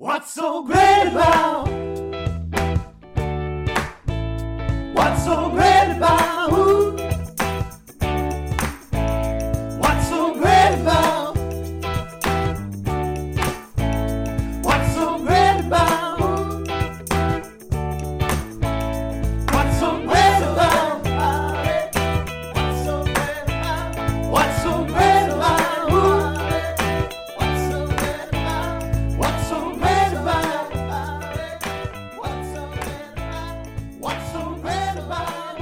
What's so great about? What's so great about? Ooh. What's so great about? What's so great about? What's so great about? What's so great about? What's so great about? Ooh. What's so great about? What's so great about? What's so great about? What's so great about?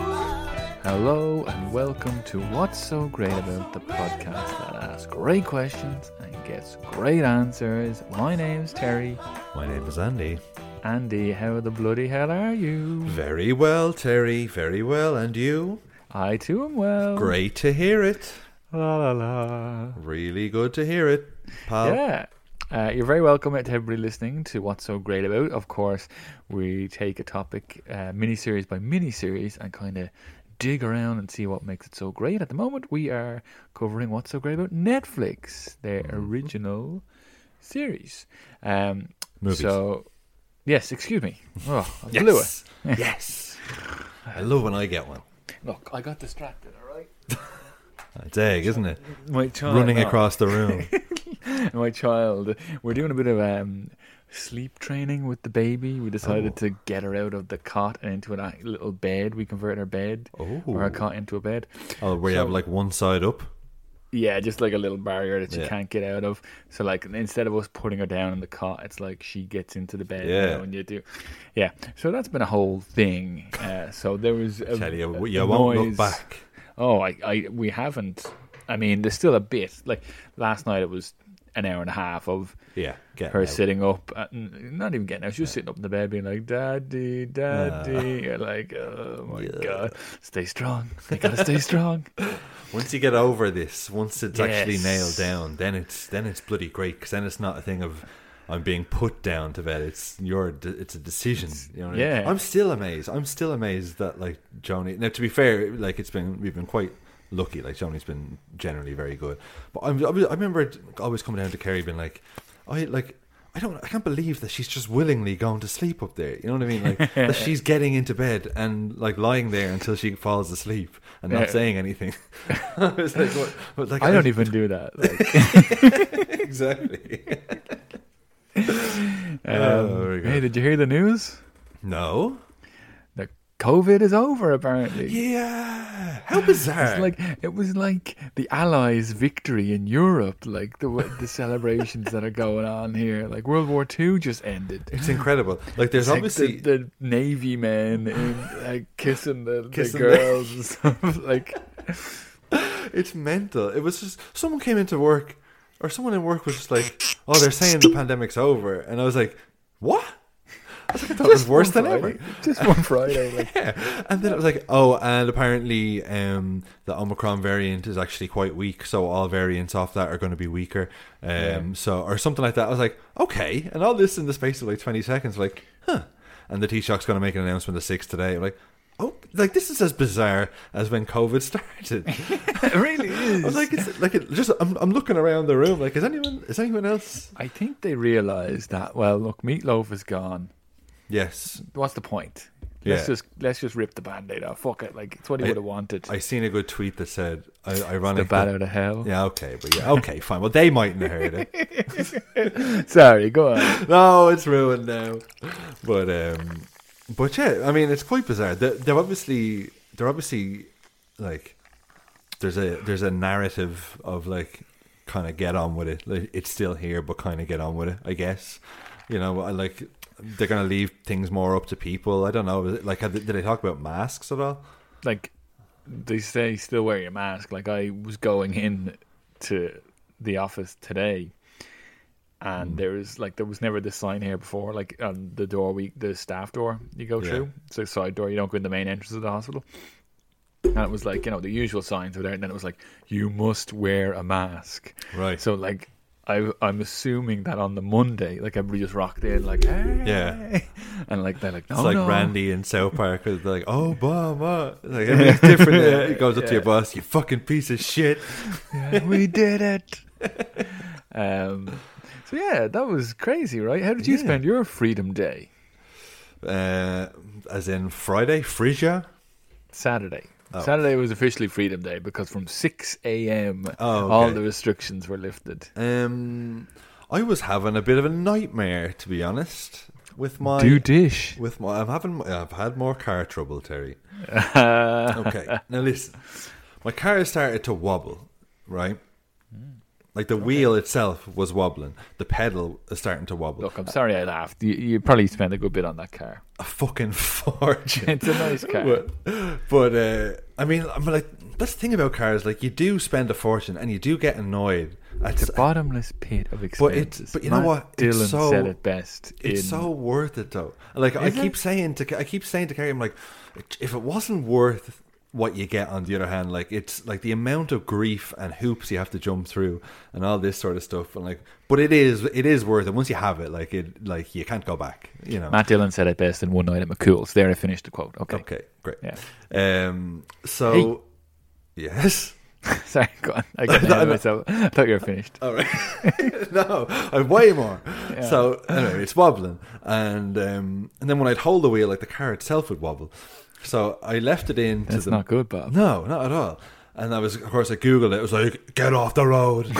Hello and welcome to What's So Great About, the podcast that asks great questions and gets great answers. My name's Terry. My name is Andy. Andy, how the bloody hell are you? Very well, Terry. Very well. And you? I too am well. Great to hear it. La la la. Really good to hear it, pal. Yeah. You're very welcome to everybody listening to What's So Great About. Of course, we take a topic mini-series by mini-series and kind of dig around and see what makes it so great. At the moment, we are covering What's So Great About Netflix, their original series. Movies. So, yes, excuse me. Oh, I blew it. Yes. I love when I get one. Look, I got distracted, all right? It's egg, isn't it? My child, Running across the room. my child. We're doing a bit of sleep training with the baby. We decided to get her out of the cot and into a little bed. We converted her bed or her cot into a bed. Oh, where you have like one side up? Yeah, just like a little barrier that she Yeah. can't get out of. So like instead of us putting her down in the cot, it's like she gets into the bed. Yeah. Now and you do. Yeah. So that's been a whole thing. So there was a, Tell you, a you won't look noise. back. Oh, we haven't. I mean, there's still a bit. Like last night, it was an hour and a half of Yeah, get her out. sitting up, not even getting out. She was sitting up in the bed, being like, "Daddy, Daddy." You're like, oh my god, stay strong. You gotta stay strong. Once you get over this, once it's actually Yes. nailed down, then it's bloody great, because then it's not a thing of I'm being put down to bed. It's a decision. You know what I mean? Yeah. I'm still amazed that like Joni. Now, to be fair, like we've been quite lucky. Like Joni's been generally very good, but I remember it always coming down to Kerry being like, I can't believe that she's just willingly going to sleep up there. You know what I mean? Like that she's getting into bed and like lying there until she falls asleep and not Yeah. saying anything. I was like, what? Like, I don't even do that. Like, exactly. Very good. hey, did you hear the news? No. That COVID is over, apparently. Yeah. How bizarre. It was like the Allies' victory in Europe, like the celebrations that are going on here. Like World War II just ended. It's incredible. Like there's It's obviously like the Navy men in, like kissing the Kissing girls and stuff. Like it's mental. It was just someone came into work, or someone in work was just like, "Oh, they're saying the pandemic's over," and I was like, "What?" I thought it was worse than ever. Just one Friday. Like, Yeah. And then it was like, oh, and apparently the Omicron variant is actually quite weak, so all variants off that are going to be weaker. So or something like that. I was like, okay. And all this in the space of like 20 seconds, like, huh. And the Taoiseach's going to make an announcement the 6th today. I'm like, oh, like this is as bizarre as when COVID started. it really is. I was like, it's like it just. I'm looking around the room. Like, is anyone else? I think they realised that. Well, look, Meatloaf is gone. Yes. What's the point? Yeah. Let's just rip the Band-Aid off. Fuck it. Like it's what he would have wanted. I seen a good tweet that said, the ironic. bat out of hell. Yeah, okay, but yeah, okay, fine. Well, they mightn't have heard it. Sorry, go on. No, it's ruined now. But yeah, I mean, it's quite bizarre. They're obviously like there's a narrative of like kind of get on with it. Like, it's still here, but kind of get on with it. I guess like they're gonna leave things more up to people. I don't know. Like, did they talk about masks at all? Like they say, still wear your mask. Like I was going in to the office today, and there was never this sign here before. Like on the door, the staff door you go through. It's a side door. You don't go in the main entrance of the hospital. And it was like, the usual signs were there, and then it was like, you must wear a mask. Right. So like, I'm assuming that on the Monday, like everybody just rocked in, like, hey. Yeah. And like they're like, no, It's like no. Randy in South Park. They're like, oh, mama. Like, it's different. It goes up to your boss, you fucking piece of shit. Yeah, we did it. So yeah, that was crazy, right? How did you Yeah. spend your Freedom Day? As in Friday, Frisia. Saturday. Oh. Saturday was officially Freedom Day because from 6 a.m. Oh, all okay. the restrictions were lifted. I was having a bit of a nightmare, to be honest, with my. Do dish. With my, I've had more car trouble, Terry. Okay, now listen. My car started to wobble, right? Like the wheel itself was wobbling. The pedal is starting to wobble. Look, I'm sorry I laughed. You probably spent a good bit on that car. A fucking fortune. It's a nice car. But I mean, I'm like, that's the thing about cars. Like, you do spend a fortune, and you do get annoyed. It's a bottomless pit of expenses. But you know Matt what? Dillon It's so, said it best. It's so worth it, though. Like, I Is it? keep saying to Carrie, I'm like, if it wasn't worth what you get on the other hand, like, it's like the amount of grief and hoops you have to jump through and all this sort of stuff, and like, but it is worth it once you have it. Like, you can't go back, you know. Matt Dillon said it best in One Night at McCool's. There I finished the quote. Okay. Great. Yeah. So yes. Sorry, go on. I got ahead of myself. I thought you were finished. All right. No, I've way more. Yeah. So anyway, it's wobbling, and then when I'd hold the wheel, like the car itself would wobble. So I left it in. That's not good, Bob. No, not at all. And I Googled it. It was like, get off the road.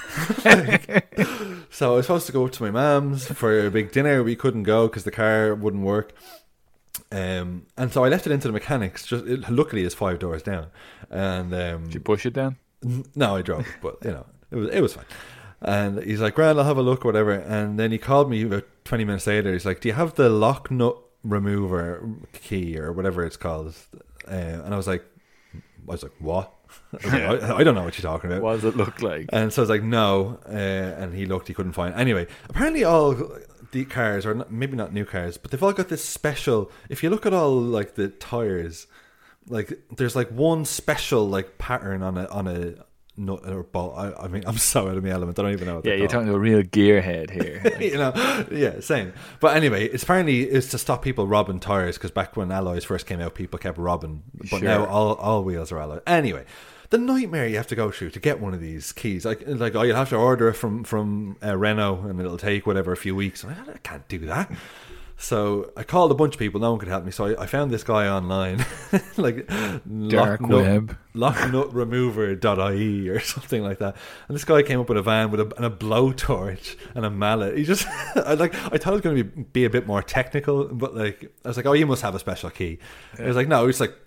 So I was supposed to go up to my mum's for a big dinner. We couldn't go because the car wouldn't work. And so I left it into the mechanics. Luckily, it's 5 doors down. And Did you push it down? no, I drove, but you know, it was fine. And he's like, "Grand, I'll have a look or whatever." And then he called me about 20 minutes later. He's like, "Do you have the lock nut remover key or whatever it's called?" And I was like, "What?" I don't know what you're talking about. What does it look like? And so I was like, "No." And he looked, he couldn't find it. Anyway, apparently all the cars, or maybe not new cars, but they've all got this special. If you look at all like the tires, like there's like one special like pattern on a nut or bolt. I mean, I'm so out of my element. I don't even know what Yeah, they're you're called. talking to a real gearhead here. Like, You know, yeah, same. But anyway, it's to stop people robbing tires, because back when alloys first came out, people kept robbing. But Sure. now all wheels are alloy. Anyway, the nightmare you have to go through to get one of these keys, like oh, you'll have to order it from Renault, and it'll take whatever a few weeks. I can't do that. So I called a bunch of people. No one could help me. So I found this guy online, like Dark web. locknutremover.ie or something like that. And this guy came up with a van with a blowtorch and a mallet. He just, I thought it was going to be a bit more technical, but like, I was like, oh, you must have a special key. I was like, no, it's like,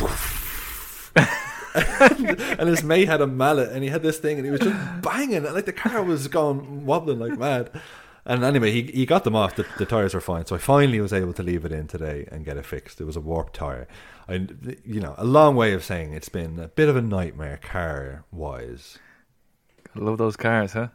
and his mate had a mallet, and he had this thing, and he was just banging, and like the car was going wobbling like mad. And anyway, he got them off. The tires were fine, so I finally was able to leave it in today and get it fixed. It was a warped tire. A long way of saying it's been a bit of a nightmare car wise. I love those cars, huh?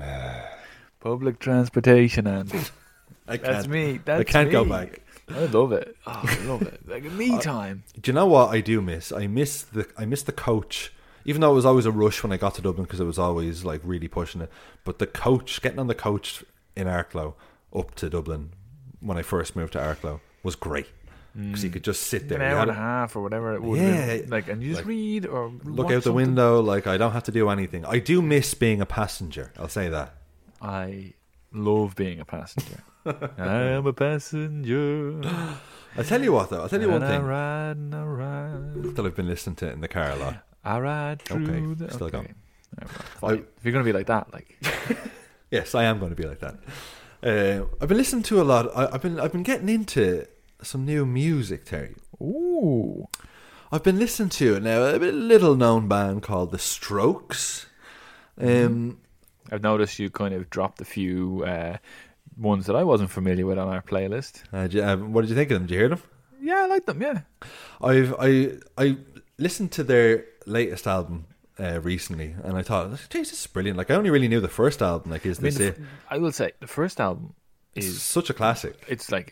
Public transportation, and That's me. I That's can't go me. back. I love it. Oh, I love it. Like me time. Do you know what I do miss? I miss the coach. Even though it was always a rush when I got to Dublin, because it was always like really pushing it. But the coach, getting on the coach in Arklow up to Dublin when I first moved to Arklow was great, because you could just sit there. An You hour had and a half or whatever it would Yeah. be. Like, and you just Like, read or look watch out the something. window. Like, I don't have to do anything. I do miss being a passenger. I'll say that. I love being a passenger. I am a passenger. I'll tell you what, though. I'll tell you one and I thing ride and I ride. that I've been listening to in the car a lot. I ride through Okay, the... still going. Yeah, well, fine. If you're going to be like that, like... Yes, I am going to be like that. I've been listening to a lot. I've been getting into some new music, Terry. Ooh. I've been listening to now a little known band called The Strokes. I've noticed you kind of dropped a few ones that I wasn't familiar with on our playlist. What did you think of them? Did you hear them? Yeah, I like them, yeah. I listened to their latest album recently, and I thought, geez, this is brilliant. Like, I only really knew the first album. Like, is this it? I will say, the first album It's is... such a classic. It's like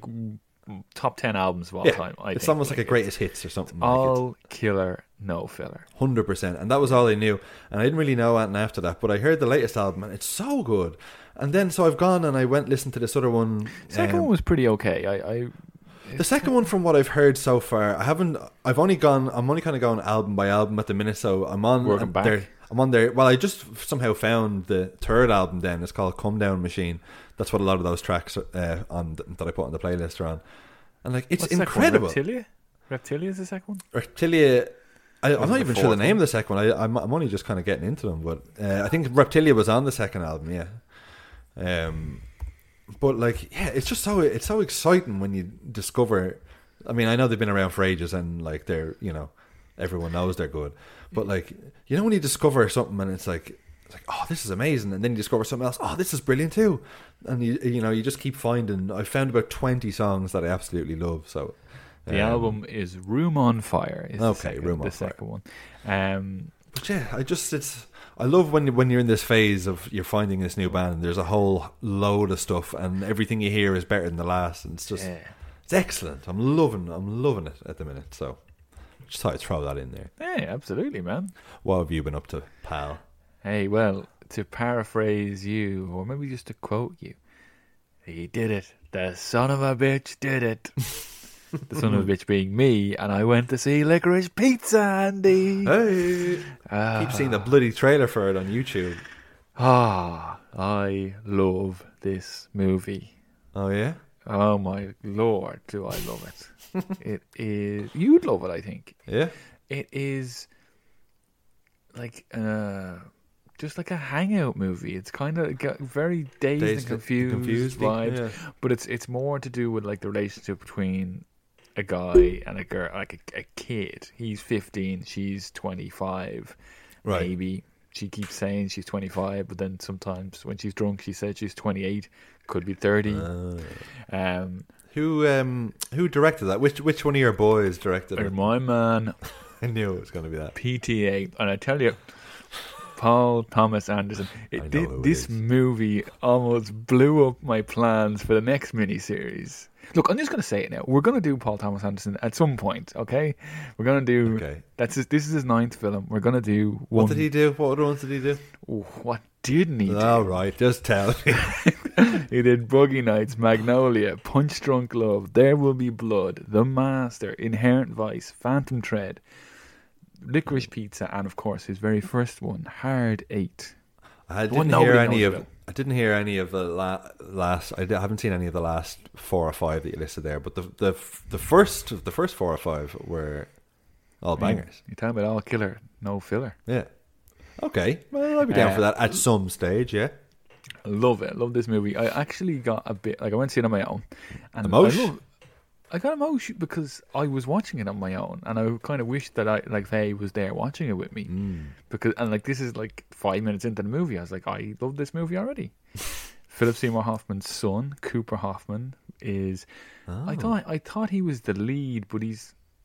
top 10 albums of all Yeah, time, I it's think. almost like a greatest hits or something. All killer, no filler. 100%, and that was all I knew, and I didn't really know anything after that. But I heard the latest album, and it's so good. And then so I've gone and I went listened to this other one. Second one was pretty okay. The second one, from what I've heard so far, I'm only kind of going album by album at the minute. So I'm on Working back. I'm on there. Well, I just somehow found the third album. Then it's called Come Down Machine. That's what a lot of those tracks that I put on the playlist are on. And like, it's What's the second one? incredible. Reptilia is the second one. Reptilia. I'm not the even sure the fourth name of the second one. I'm only just kind of getting into them, but I think Reptilia was on the second album. Yeah. But like, yeah, it's just it's so exciting when you discover. I mean, I know they've been around for ages, and like they're, you know, everyone knows they're good. But like, you know, when you discover something and it's like, oh, this is amazing, and then you discover something else. Oh, this is brilliant too, and you know, you just keep finding. I found about 20 songs that I absolutely love. So the album is Room on Fire. Is Okay, Room on the Fire. second one. But yeah, I love when you're in this phase of you're finding this new band. And there's a whole load of stuff, and everything you hear is better than the last. And it's just it's excellent. I'm loving it at the minute. So just thought I'd throw that in there. Yeah, absolutely, man. What have you been up to, pal? Hey, well, to paraphrase you, or maybe just to quote you, he did it. The son of a bitch did it. The son of a bitch being me, and I went to see Licorice Pizza, Andy. Hey, keep seeing the bloody trailer for it on YouTube. I love this movie. Oh yeah. Oh my lord, do I love it. It is, you'd love it, I think. Yeah. It is like just like a hangout movie. It's kind of got very dazed and confused vibe, yeah. but it's more to do with like the relationship between a guy and a girl, like a kid. He's 15, she's 25, Right. maybe. She keeps saying she's 25, but then sometimes when she's drunk, she says she's 28. Could be 30. Who directed that? Which one of your boys directed Or it? my man, I knew it was going to be that. PTA, and I tell you, Paul Thomas Anderson. This movie almost blew up my plans for the next miniseries. Look, I'm just going to say it now. We're going to do Paul Thomas Anderson at some point, okay? We're going to do. Okay. This is his 9th film. We're going to do one. What did he do? What other ones did he do? Oh, what didn't he do? All right, just tell me. He did Boogie Nights, Magnolia, Punch Drunk Love, There Will Be Blood, The Master, Inherent Vice, Phantom Thread, Licorice Pizza, and of course his very first one, Hard 8. I The one didn't hear nobody any knows of. about. I didn't hear any of the last. I haven't seen any of the last 4 or 5 that you listed there. But the first 4 or 5 were all bangers. You're talking about all killer, no filler. Yeah. Okay. Well, I'd be down for that at some stage. Yeah. I love it. I love this movie. I actually got a bit like I went to see it on my own. And Emotion? I got emotion because I was watching it on my own, and I kind of wished that Faye was there watching it with me. Because this is like 5 minutes into the movie. I was like, I love this movie already. Philip Seymour Hoffman's son, Cooper Hoffman, is. Oh. I thought he was the lead, but he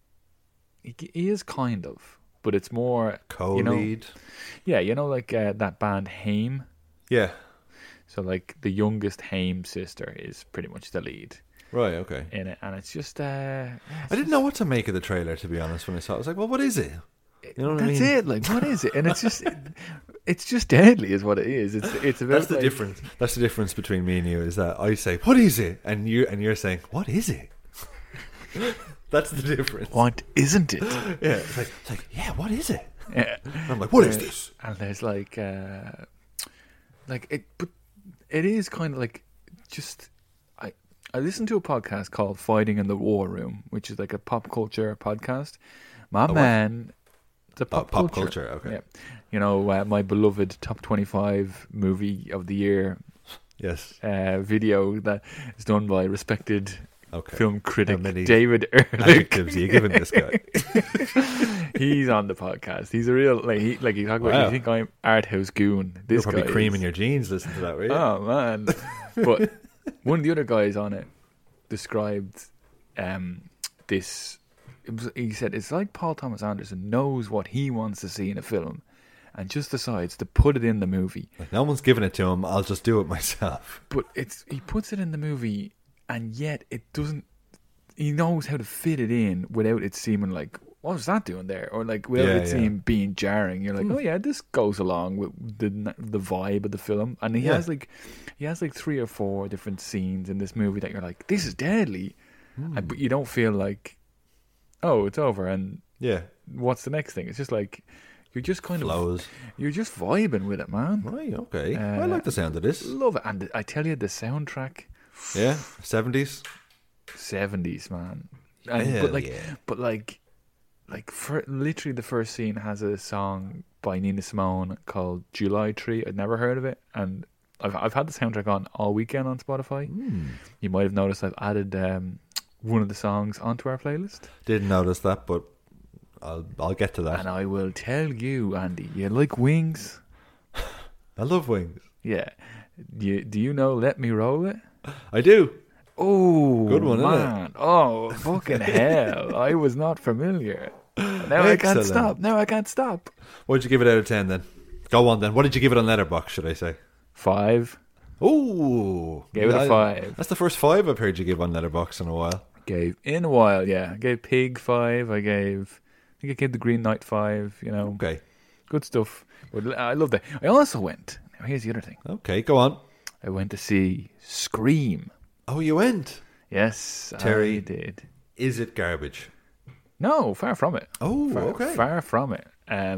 is kind of, but it's more Co-lead. Yeah, like that band Haim. Yeah. So like the youngest Haim sister is pretty much the lead. Right. Okay. In it, and it's just I didn't know what to make of the trailer, to be honest. When I saw it, I was like, "Well, what is it?" You know what I mean? That's it. Like, what is it? And it's just deadly, is what it is. It's about That's the difference. That's the difference between me and you. Is that I say, "What is it?" and you're saying, "What is it?" That's the difference. What isn't it? Yeah. It's like, yeah. What is it? Yeah. And I'm like, what is this? And there's like it, but it is kind of like just. I listened to a podcast called Fighting in the War Room, which is like a pop culture podcast. My man, the pop culture. Okay. Yeah. You know, my beloved top 25 movie of the year Yes. video that is done by respected film critic David Ehrlich. Adjectives are you giving this guy? He's on the podcast. He's a real he talk about. Wow. You think I'm art house goon? This You're probably guy creaming is, your jeans listening to that, right? Oh man! But one of the other guys on it described this. He said it's like Paul Thomas Anderson knows what he wants to see in a film, and just decides to put it in the movie. Like, no one's giving it to him. I'll just do it myself. But he puts it in the movie, and yet it doesn't. He knows how to fit it in without it seeming like, what was that doing there? Or like without it seeming being jarring. You're like, oh yeah, this goes along with the vibe of the film. And he has like 3 or 4 different scenes in this movie that you're like, this is deadly, but you don't feel like, oh, it's over and Yeah. what's the next thing? It's just like you're just kind of Flows. you're just vibing with it, man. Right, okay. I like the sound of this. Love it, and I tell you, the soundtrack, Yeah, 70s. 70s, man. And, Hell but yeah. for literally the first scene has a song by Nina Simone called July Tree. I'd never heard of it, and I've had the soundtrack on all weekend on Spotify. You might have noticed I've added one of the songs onto our playlist, Didn't notice that, but I'll get to that. and I will tell you, Andy, you like Wings? I love Wings. Yeah. Do you know Let Me Roll It? I do. Oh, Good one, isn't it? man. Oh, fucking hell. I was not familiar. Now I can't Excellent. stop. Now I can't stop. What'd you give it out of 10 then? Go on then. What did you give it on Letterboxd, should I say? 5. Ooh. Gave it a 5. That's the first 5 I've heard you give on Letterboxd in a while. Gave in a while, yeah. I gave Pig 5. I think I gave The Green Knight 5. You know, Okay. good stuff. But I loved it. I also went. Now here's the other thing. Okay, go on. I went to see Scream. Oh, you went. Yes, Terry. I did. Is it garbage? No, far from it. Oh, far, okay. Far from it.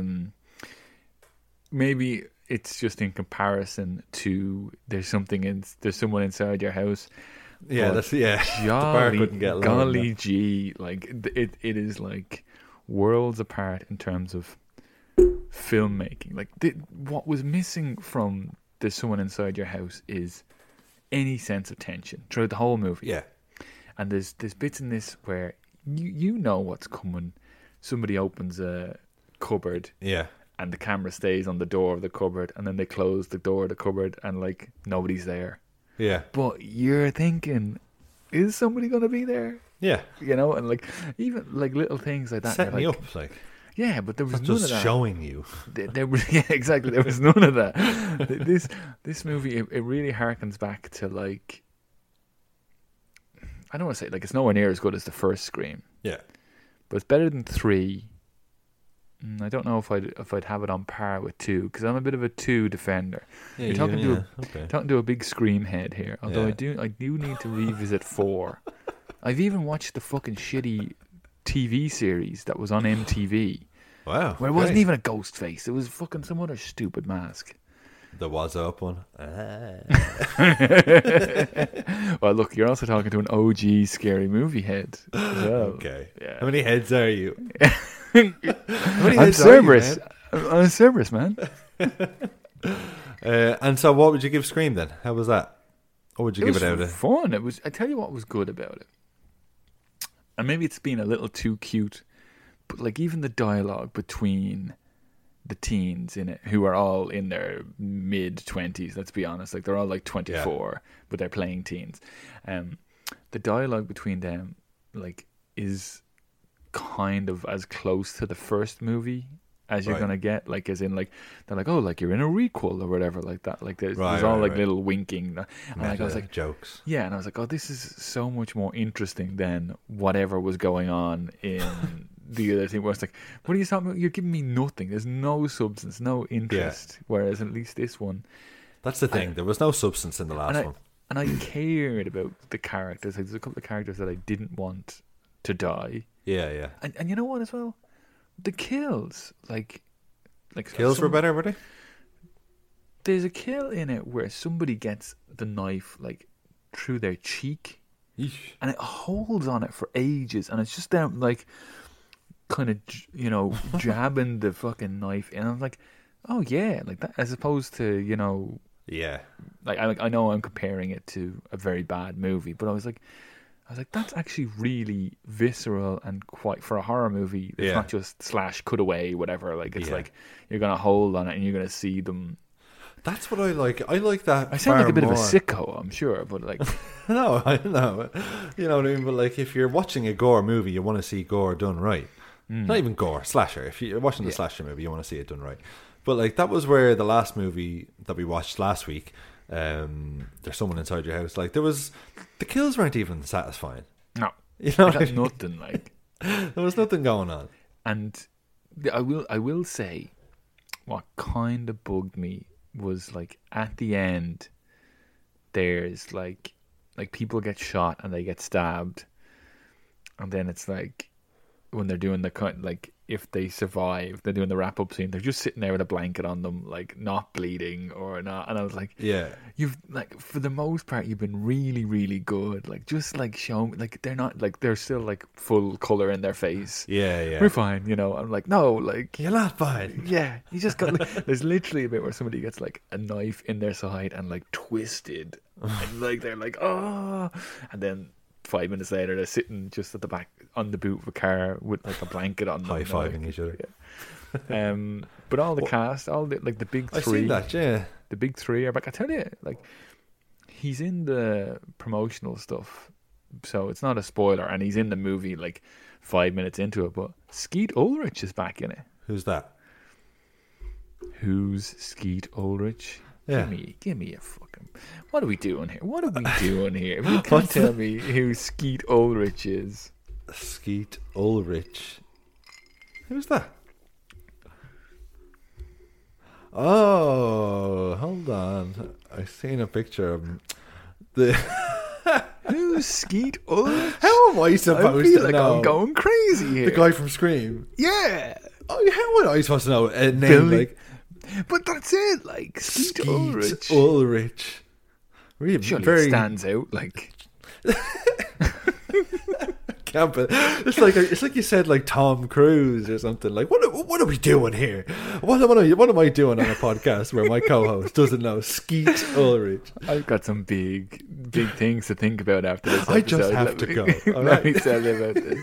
Maybe it's just in comparison to there's someone inside your house. Yeah, But that's the bar couldn't get lower than golly that. gee, like it is like worlds apart in terms of filmmaking. Like what was missing from There's Someone Inside Your House is any sense of tension throughout the whole movie. Yeah. And there's bits in this where you know what's coming. Somebody opens a cupboard Yeah. and the camera stays on the door of the cupboard, and then they close the door of the cupboard and like nobody's there. Yeah. But you're thinking, is somebody gonna be there? Yeah. You know, and like even like little things like that. Setting you're me like, up, like, yeah, but there was not none of just that. showing you. There was, yeah, exactly. There was none of that. This movie, it really harkens back to like, I don't want to say like it's nowhere near as good as the first Scream, Yeah. but it's better than 3. I don't know if I'd have it on par with 2 because I'm a bit of a 2 defender. Yeah, You're talking okay. talking to a big Scream head here. Although Yeah. I do need to revisit 4. I've even watched the fucking shitty TV series that was on MTV. Wow. Where it wasn't even a ghost face. It was fucking some other stupid mask. The Was Up one. Well, look, you're also talking to an OG scary movie head as well. Okay. Yeah. How many heads are you? I'm Cerberus. I'm Cerberus, man. And so what would you give Scream then? How was that? What would you give it out of? fun. It was. I tell you what was good about it. And maybe it's been a little too cute, but like even the dialogue between the teens in it, who are all in their mid-20s, let's be honest, like they're all like 24, but they're playing teens. The dialogue between them, like, is kind of as close to the first movie as you're Right. gonna get, like, as in, like, they're like, oh, like you're in a requel or whatever, like that. Like there's Right, all right, like right. little winking, and like, I was like, jokes. yeah, and I was like, oh, this is so much more interesting than whatever was going on in the other thing. Where it's like, what are you talking about? You're giving me nothing. There's no substance, no interest. Whereas at least this one, That's the thing. There was no substance in the last one. and I cared about the characters. Like, there's a couple of characters that I didn't want to die. Yeah, yeah. And you know what as well? The kills, like Kills were better, were they? There's a kill in it where somebody gets the knife like through their cheek, Yeesh. and it holds on it for ages, and it's just them like kind of jabbing the fucking knife in. I'm like, oh yeah, like that, as opposed to Yeah. like I know I'm comparing it to a very bad movie, but I was like that's actually really visceral and quite, for a horror movie, it's Yeah. not just slash cutaway whatever. Like it's Yeah. like you're gonna hold on it and you're gonna see them. That's what I like. I like that. I sound like a bit more. of a sicko, I'm sure, but like No, I know. You know what I mean? But like, if you're watching a gore movie, you want to see gore done right. Not even gore, slasher. If you're watching the slasher movie, you want to see it done right. But like, that was where the last movie that we watched last week, There's Someone Inside Your House, like, the kills weren't even satisfying. no, You know I what I got mean? nothing like. There was nothing going on. And I will say, what kind of bugged me was like at the end, there's like people get shot and they get stabbed, and then it's like when they're doing the cut, like if they survive, they're doing the wrap up scene. They're just sitting there with a blanket on them, like not bleeding or not. And I was like, Yeah. you've like for the most part, you've been really, really good. Like just like show me, like they're not like they're still like full color in their face. Yeah, yeah. We're fine, you know. I'm like, no, like You're not fine. yeah, you just got. There's literally a bit where somebody gets like a knife in their side and like twisted, and like they're like, oh, and then 5 minutes later they're sitting just at the back on the boot of a car with like a blanket on them, High you know, fiving like, each other. But all the cast, all the like the big I three, seen that, yeah. the big three are back. I tell you, like he's in the promotional stuff, so it's not a spoiler, and he's in the movie like 5 minutes into it. But Skeet Ulrich is back in it. Who's that? Who's Skeet Ulrich? Yeah. Give me a fucking. What are we doing here? What are we doing here? If you can't tell me who Skeet Ulrich is. Skeet Ulrich. Who's that? Oh, hold on. I've seen a picture of him. Who's Skeet Ulrich? How am I I supposed feel to like know? I'm going crazy here. The guy from Scream. Yeah. Oh, how would I supposed to know a name Billy like But that's it, like Skeet Ulrich. Skeet Ulrich? Really, Surely very it stands out, like can't be- It's like you said, like Tom Cruise or something. Like, what are we doing here? What am I doing on a podcast where my co-host doesn't know Skeet Ulrich? I've got some big things to think about after this episode. I just have to go. All Let me right. tell you about this.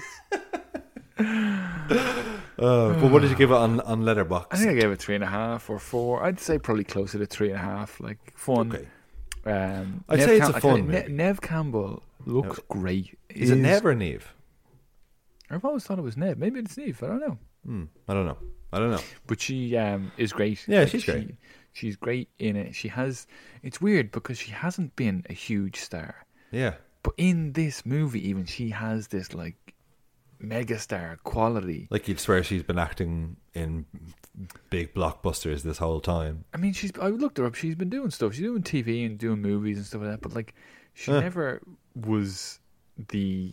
But what did you give it on Letterboxd? I think I gave it 3.5 or 4. I'd say probably closer to 3.5. Like fun. Okay. I'd say it's a I tell fun you, movie. Nev Campbell looks great. Is it Nev or Neve? I've always thought it was Nev. Maybe it's Neve. I don't know. I don't know. But she is great. Yeah, Like, she's great. She's great in it. She has. It's weird because she hasn't been a huge star, Yeah. but in this movie, even she has this like megastar quality. Like you'd swear she's been acting in big blockbusters this whole time. I mean, I looked her up. She's been doing stuff. She's doing TV and doing movies and stuff like that. But like, she never was the.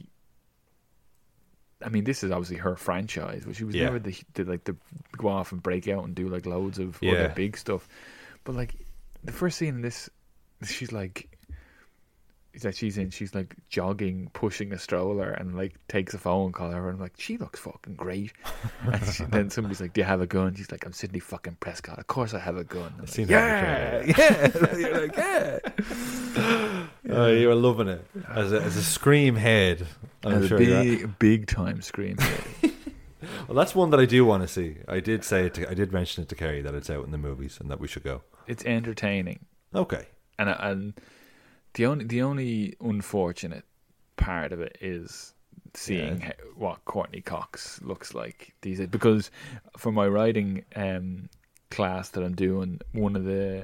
I mean, this is obviously her franchise, but she was never the go off and break out and do like loads of other big stuff. But like, the first scene in this, she's like jogging, pushing a stroller, and like takes a phone call her, and I'm like, she looks fucking great. And then somebody's like, "Do you have a gun?" She's like, "I'm Sidney fucking Prescott. Of course I have a gun." I'm seen like, her in the yeah. You're like, yeah. Oh, you were loving it as a Scream head. I'm As a sure. big time scream. Well, that's one that I do want to see. I did mention it to Kerry that it's out in the movies and that we should go. It's entertaining, Okay. and the only unfortunate part of it is seeing what Courtney Cox looks like these days. Because for my writing class that I'm doing, one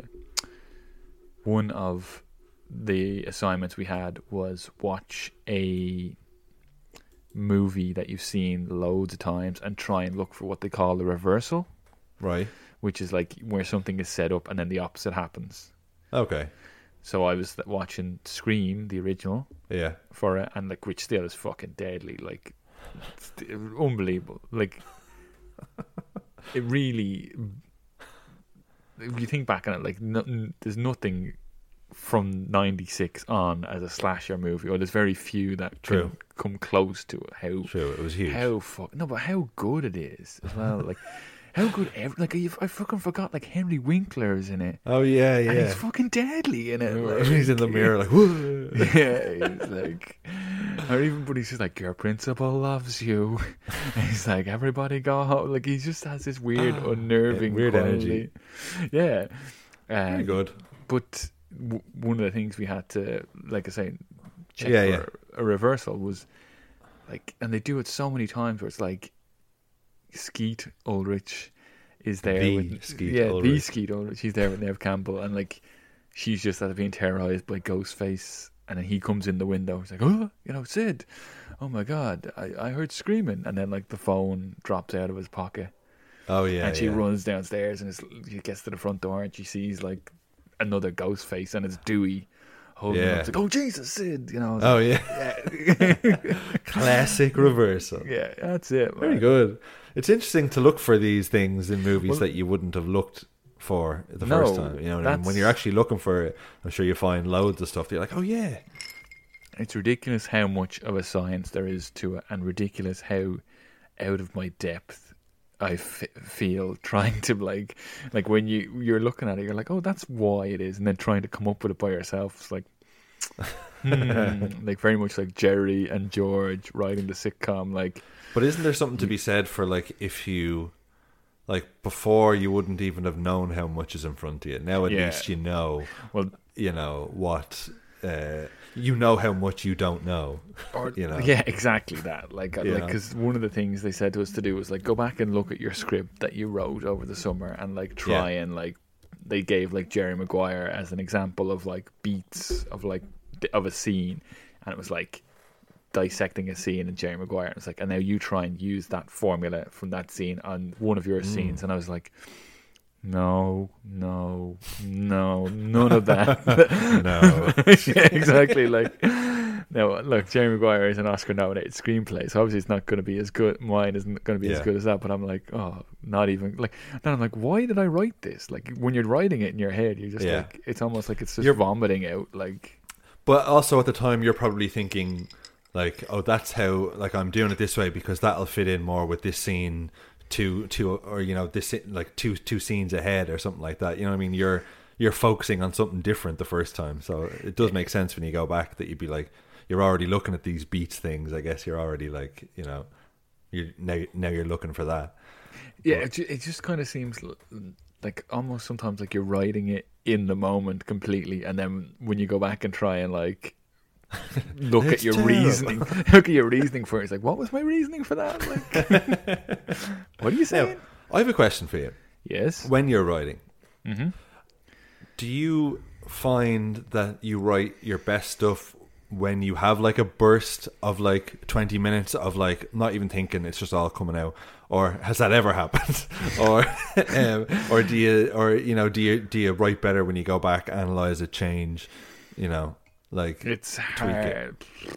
of the assignments we had was watch a movie that you've seen loads of times and try and look for what they call the reversal, Right. which is like where something is set up and then the opposite happens. Okay. So I was watching Scream, the original, Yeah. for it, and like which still is fucking deadly, like unbelievable. Like it really, if you think back on it, like there's nothing from '96 on as a slasher movie, or there's very few that True. can come close to it. How True. It was huge. but how good it is as well. Like how good, I fucking forgot. Like Henry Winkler is in it. Oh yeah, And yeah. he's fucking deadly in it. Like, He's in the mirror like, whoa. yeah, he's like, or even, but he's just like, your principal loves you. And he's like, everybody go home. Like, he just has this weird, unnerving, weird quality. Yeah, Very good. But one of the things we had to, like I say, check Yeah, for a reversal was like, and they do it so many times where it's like, Skeet Ulrich is there The with Skeet the Ulrich. Skeet Ulrich. He's there with Nev Campbell, and like she's just being terrorized by Ghostface, and then he comes in the window. He's like, "Oh, Sid, oh my God, I heard screaming," and then like the phone drops out of his pocket, Oh yeah. and she yeah. runs downstairs, and she gets to the front door, and she sees like another Ghostface, and it's Dewey holding Yeah. it up. It's like, "Oh Jesus, Sid," Oh yeah. yeah. Classic reversal. Yeah, that's it. Very man. good. it's interesting to look for these things in movies that you wouldn't have looked for the first time. You know what I mean? When you're actually looking for it, I'm sure you find loads of stuff that you're like, oh yeah. It's ridiculous how much of a science there is to it, and ridiculous how out of my depth I feel trying to like when you're looking at it, you're like, oh, that's why it is, and then trying to come up with it by yourself. It's like, like very much like Jerry and George writing the sitcom. Like, but isn't there something to be said for like if you like before you wouldn't even have known how much is in front of you. Now at least you know. Well, you know what. You know how much you don't know, or, you know. Yeah, exactly that. Like, because one of the things they said to us to do was like go back and look at your script that you wrote over the summer and like try and like they gave like Jerry Maguire as an example of like beats of like of a scene, and it was like dissecting a scene in Jerry Maguire. It's like, and now you try and use that formula from that scene on one of your scenes, and I was like, no, none of that. No. Yeah, exactly. Like, no, look, Jerry Maguire is an Oscar-nominated screenplay, so obviously it's not going to be as good. Mine isn't going to be as good as that. But I'm like, oh, not even like. Then I'm like, why did I write this? Like, when you're writing it in your head, you're just like, it's almost like it's just vomiting out. Like, but also at the time, you're probably thinking, like, oh, that's how. Like, I'm doing it this way because that'll fit in more with this scene. Two or you know this like two scenes ahead or something like that. You know what I mean? You're focusing on something different the first time, so it does make sense when you go back that you'd be like you're already looking at these beats things. I guess you're already like, you know, you now you're looking for that. Yeah, it just kind of seems like almost sometimes like you're writing it in the moment completely, and then when you go back and try and like look at your reasoning for it, it's like, what was my reasoning for that? Like, what are you saying? Now, I have a question for you. Yes. When you're writing, do you find that you write your best stuff when you have like a burst of like 20 minutes of like not even thinking, it's just all coming out? Or has that ever happened? or do you write better when you go back, analyze it, change, you know? Like, it's hard.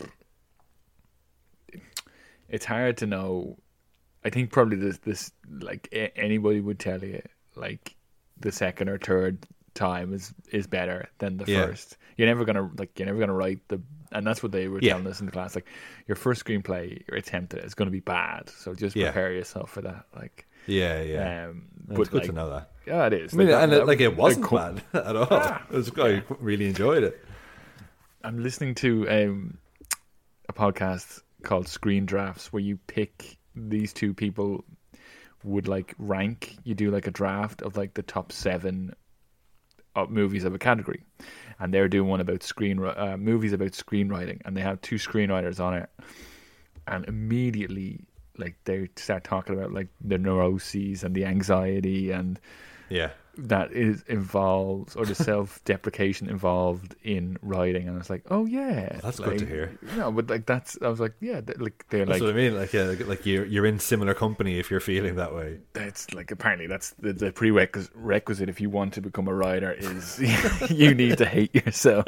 It's hard to know. I think probably this like anybody would tell you like the second or third time is better than the first. You're never gonna write and that's what they were telling us in the class. Like, your first screenplay your attempt at it is going to be bad, so just prepare yourself for that. Like, but it's good to know that. Yeah, it is. I mean, it wasn't bad at all. I really enjoyed it. I'm listening to a podcast called Screen Drafts, where you pick these two people would like rank. You do like a draft of like the top 7 movies of a category, and they're doing one about movies about screenwriting, and they have 2 screenwriters on it, and immediately like they start talking about like the neuroses and the anxiety and that is involved, or the self-deprecation involved in writing, and it's like, oh yeah, well, that's like, good to hear. No, but like I was like, yeah, like they're that's like, what I mean. Like, like you're in similar company if you're feeling that way. That's like, apparently that's the prerequisite if you want to become a writer is you need to hate yourself.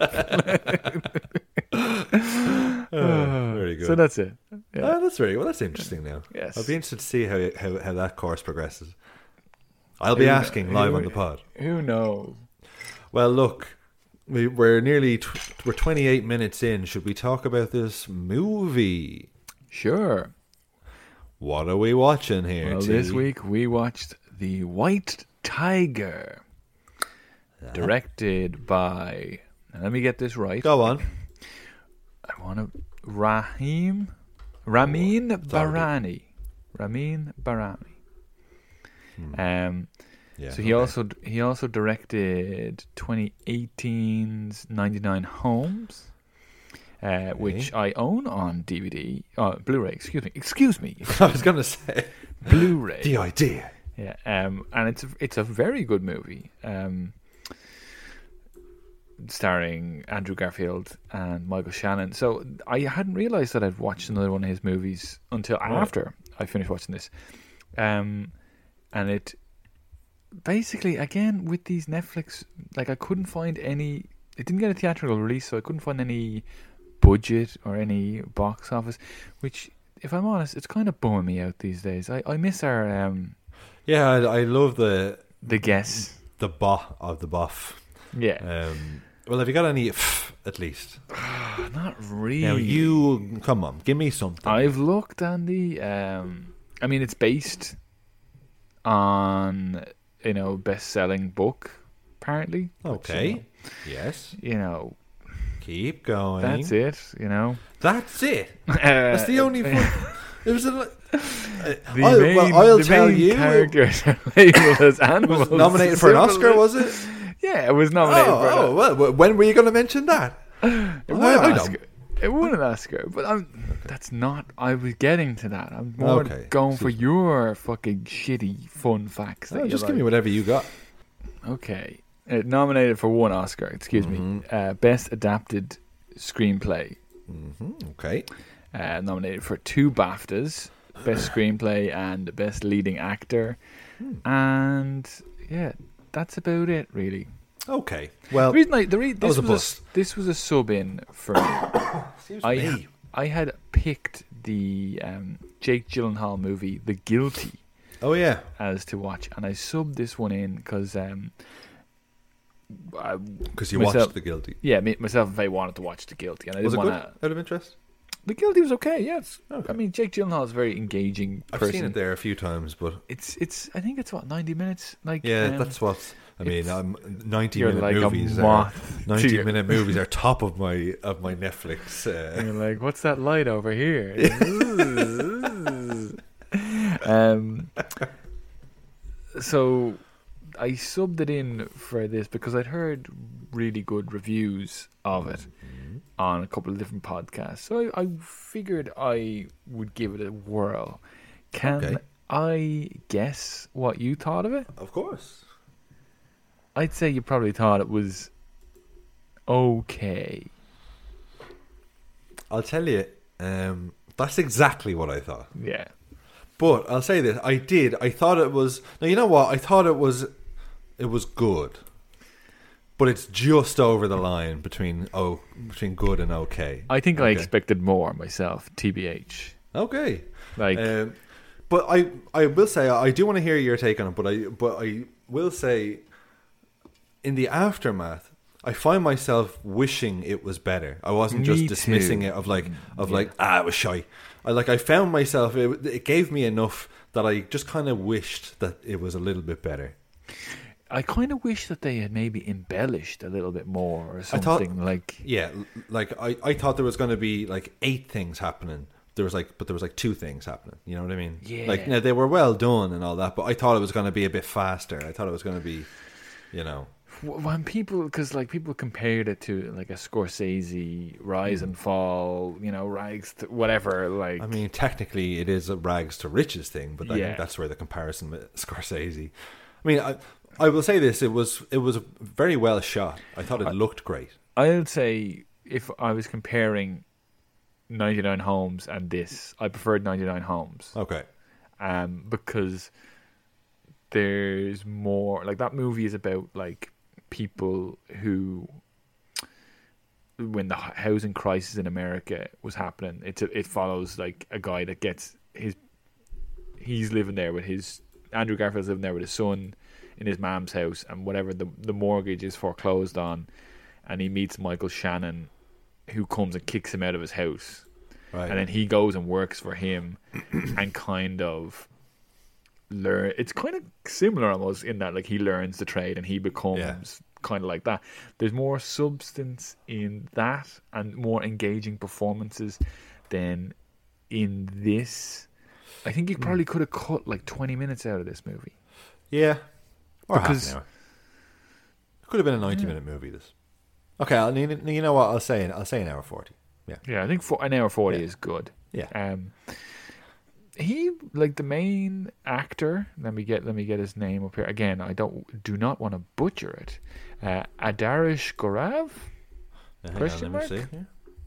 Very good. So that's it. Yeah. That's very well. That's interesting. Now, yes, I'll be interested to see how that course progresses. I'll be asking live on the pod. Who knows? Well, look, we're nearly we're 28 minutes in. Should we talk about this movie? Sure. What are we watching here? Well, this week we watched The White Tiger, directed by. Now let me get this right. Go on. I want to Ramin Barani. Ramin Barani. So he also directed 2018's 99 Homes, which I own on DVD, Blu-ray. Excuse me. I was going to say Blu-ray. The idea. Yeah, and it's a very good movie, starring Andrew Garfield and Michael Shannon. So I hadn't realized that I'd watched another one of his movies until after I finished watching this. And it basically, again, with these Netflix, like I couldn't find any, it didn't get a theatrical release, so I couldn't find any budget or any box office, which if I'm honest, it's kind of bumming me out these days. I miss our Yeah, I love the guests. bot of the buff. Yeah, Well, have you got any at least? not really. Now you come on, give me something. I've looked, Andy. I mean, it's based on best-selling book, apparently. Okay. Yes. You know, Keep going. that's it. That's it. That's the only one. It was I'll the tell main you. characters are labeled as animals. Nominated for an Oscar, was it? Yeah, it was nominated for. Well, when were you going to mention that? It won I an don't- Oscar. It won an Oscar, but that's not. I was getting to that. I'm more Okay. going for your fucking shitty fun facts. That Oh, you just like. give me whatever you got. Okay. Nominated for one Oscar, excuse me. Best Adapted Screenplay. Okay. Nominated for 2 BAFTAs, Best Screenplay and Best Leading Actor. And yeah, that's about it, really. Okay. Well, The reason that was a bust. this was a sub in for me. excuse I me. I had picked the Jake Gyllenhaal movie, The Guilty, Oh yeah. as to watch, and I subbed this one in because Because you myself- watched The Guilty. myself and Faye wanted to watch The Guilty, and I Was it didn't good? want to. Out of interest? The Guilty was okay. Yes, Okay. I mean Jake Gyllenhaal is a very engaging I've person. seen it there a few times, but It's I think it's what 90 minutes. Like yeah, that's what I mean. it's- 90-minute like a movies. moth to your- 90-minute movies are top of my Netflix. You're like, what's that light over here? So I subbed it in for this because I'd heard really good reviews of it on a couple of different podcasts. So I figured I would give it a whirl. Can Okay. I guess what you thought of it? Of course. I'd say you probably thought it was okay. I'll tell you. That's exactly what I thought. Yeah. But I'll say this: I thought it was. Now you know what? I thought it was good, but it's just over the line between good and okay. I think I Okay. expected more myself, TBH. Okay. Like, But I will say I do want to hear your take on it. But I will say, in the aftermath, I find myself wishing it was better. I wasn't just Me dismissing too. it it was shy. I found myself. It gave me enough that I just kind of wished that it was a little bit better. I kind of wish that they had maybe embellished a little bit more or thought- something. Like, Yeah, like I thought there was going to be like 8 things happening. There was like 2 things happening. You know what I mean? Yeah. Like, now, they were well done and all that, but I thought it was going to be a bit faster. I thought it was going to be, when people, because like people compared it to like a Scorsese Rise and Fall, rags to whatever. Like, I mean, technically, it is a rags to riches thing, but I Yeah. think that's where the comparison with Scorsese. I mean, I will say this: it was very well shot. I thought it looked great. I would say if I was comparing 99 Homes and this, I preferred 99 Homes. Okay. Because there's more. Like, that movie is about like people who, when the housing crisis in America was happening, it follows like a guy that gets he's living there with Andrew Garfield's living there with his son in his mom's house, and whatever the mortgage is foreclosed on, and he meets Michael Shannon, who comes and kicks him out of his house, Right. and then he goes and works for him, and kind of learn. It's kind of similar almost in that, like, he learns the trade and he becomes kind of like that. There's more substance in that and more engaging performances than in this. I think you probably could have cut like 20 minutes out of this movie. Yeah. Or Because- half an hour. It could have been a 90-minute movie. This. Okay. You know what? I'll say an hour 40. Yeah. Yeah, I think for an hour 40 Yeah. is good. Yeah. He, like, the main actor, let me get his name up here again. I do not want to butcher it. Adarish Gorav. Hang Question on, mark? let me see.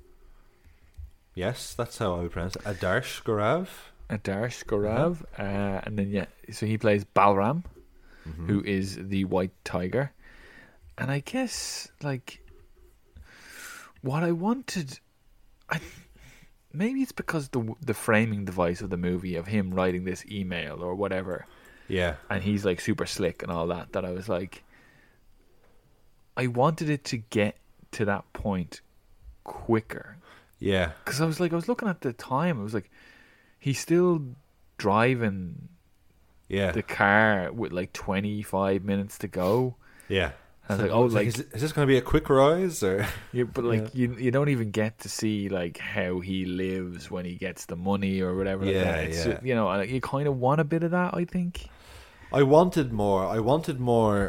Yes, that's how I would pronounce it. Adarsh Gorav. Adarish Gorav, and then so he plays Balram, who is the white tiger, and I guess like what I wanted, maybe it's because the framing device of the movie of him writing this email or whatever, Yeah. and he's like super slick and all that. That I was like, I wanted it to get to that point quicker. Yeah. Because I was looking at the time. I was like, he's still driving Yeah. the car with like 25 minutes to go. Yeah. I was like, oh, like, is this going to be a quick rise or? yeah, but like you don't even get to see like how he lives when he gets the money or whatever. Like Yeah, that. It's, yeah. you know, and you kind of want a bit of that. I think. I wanted more. I wanted more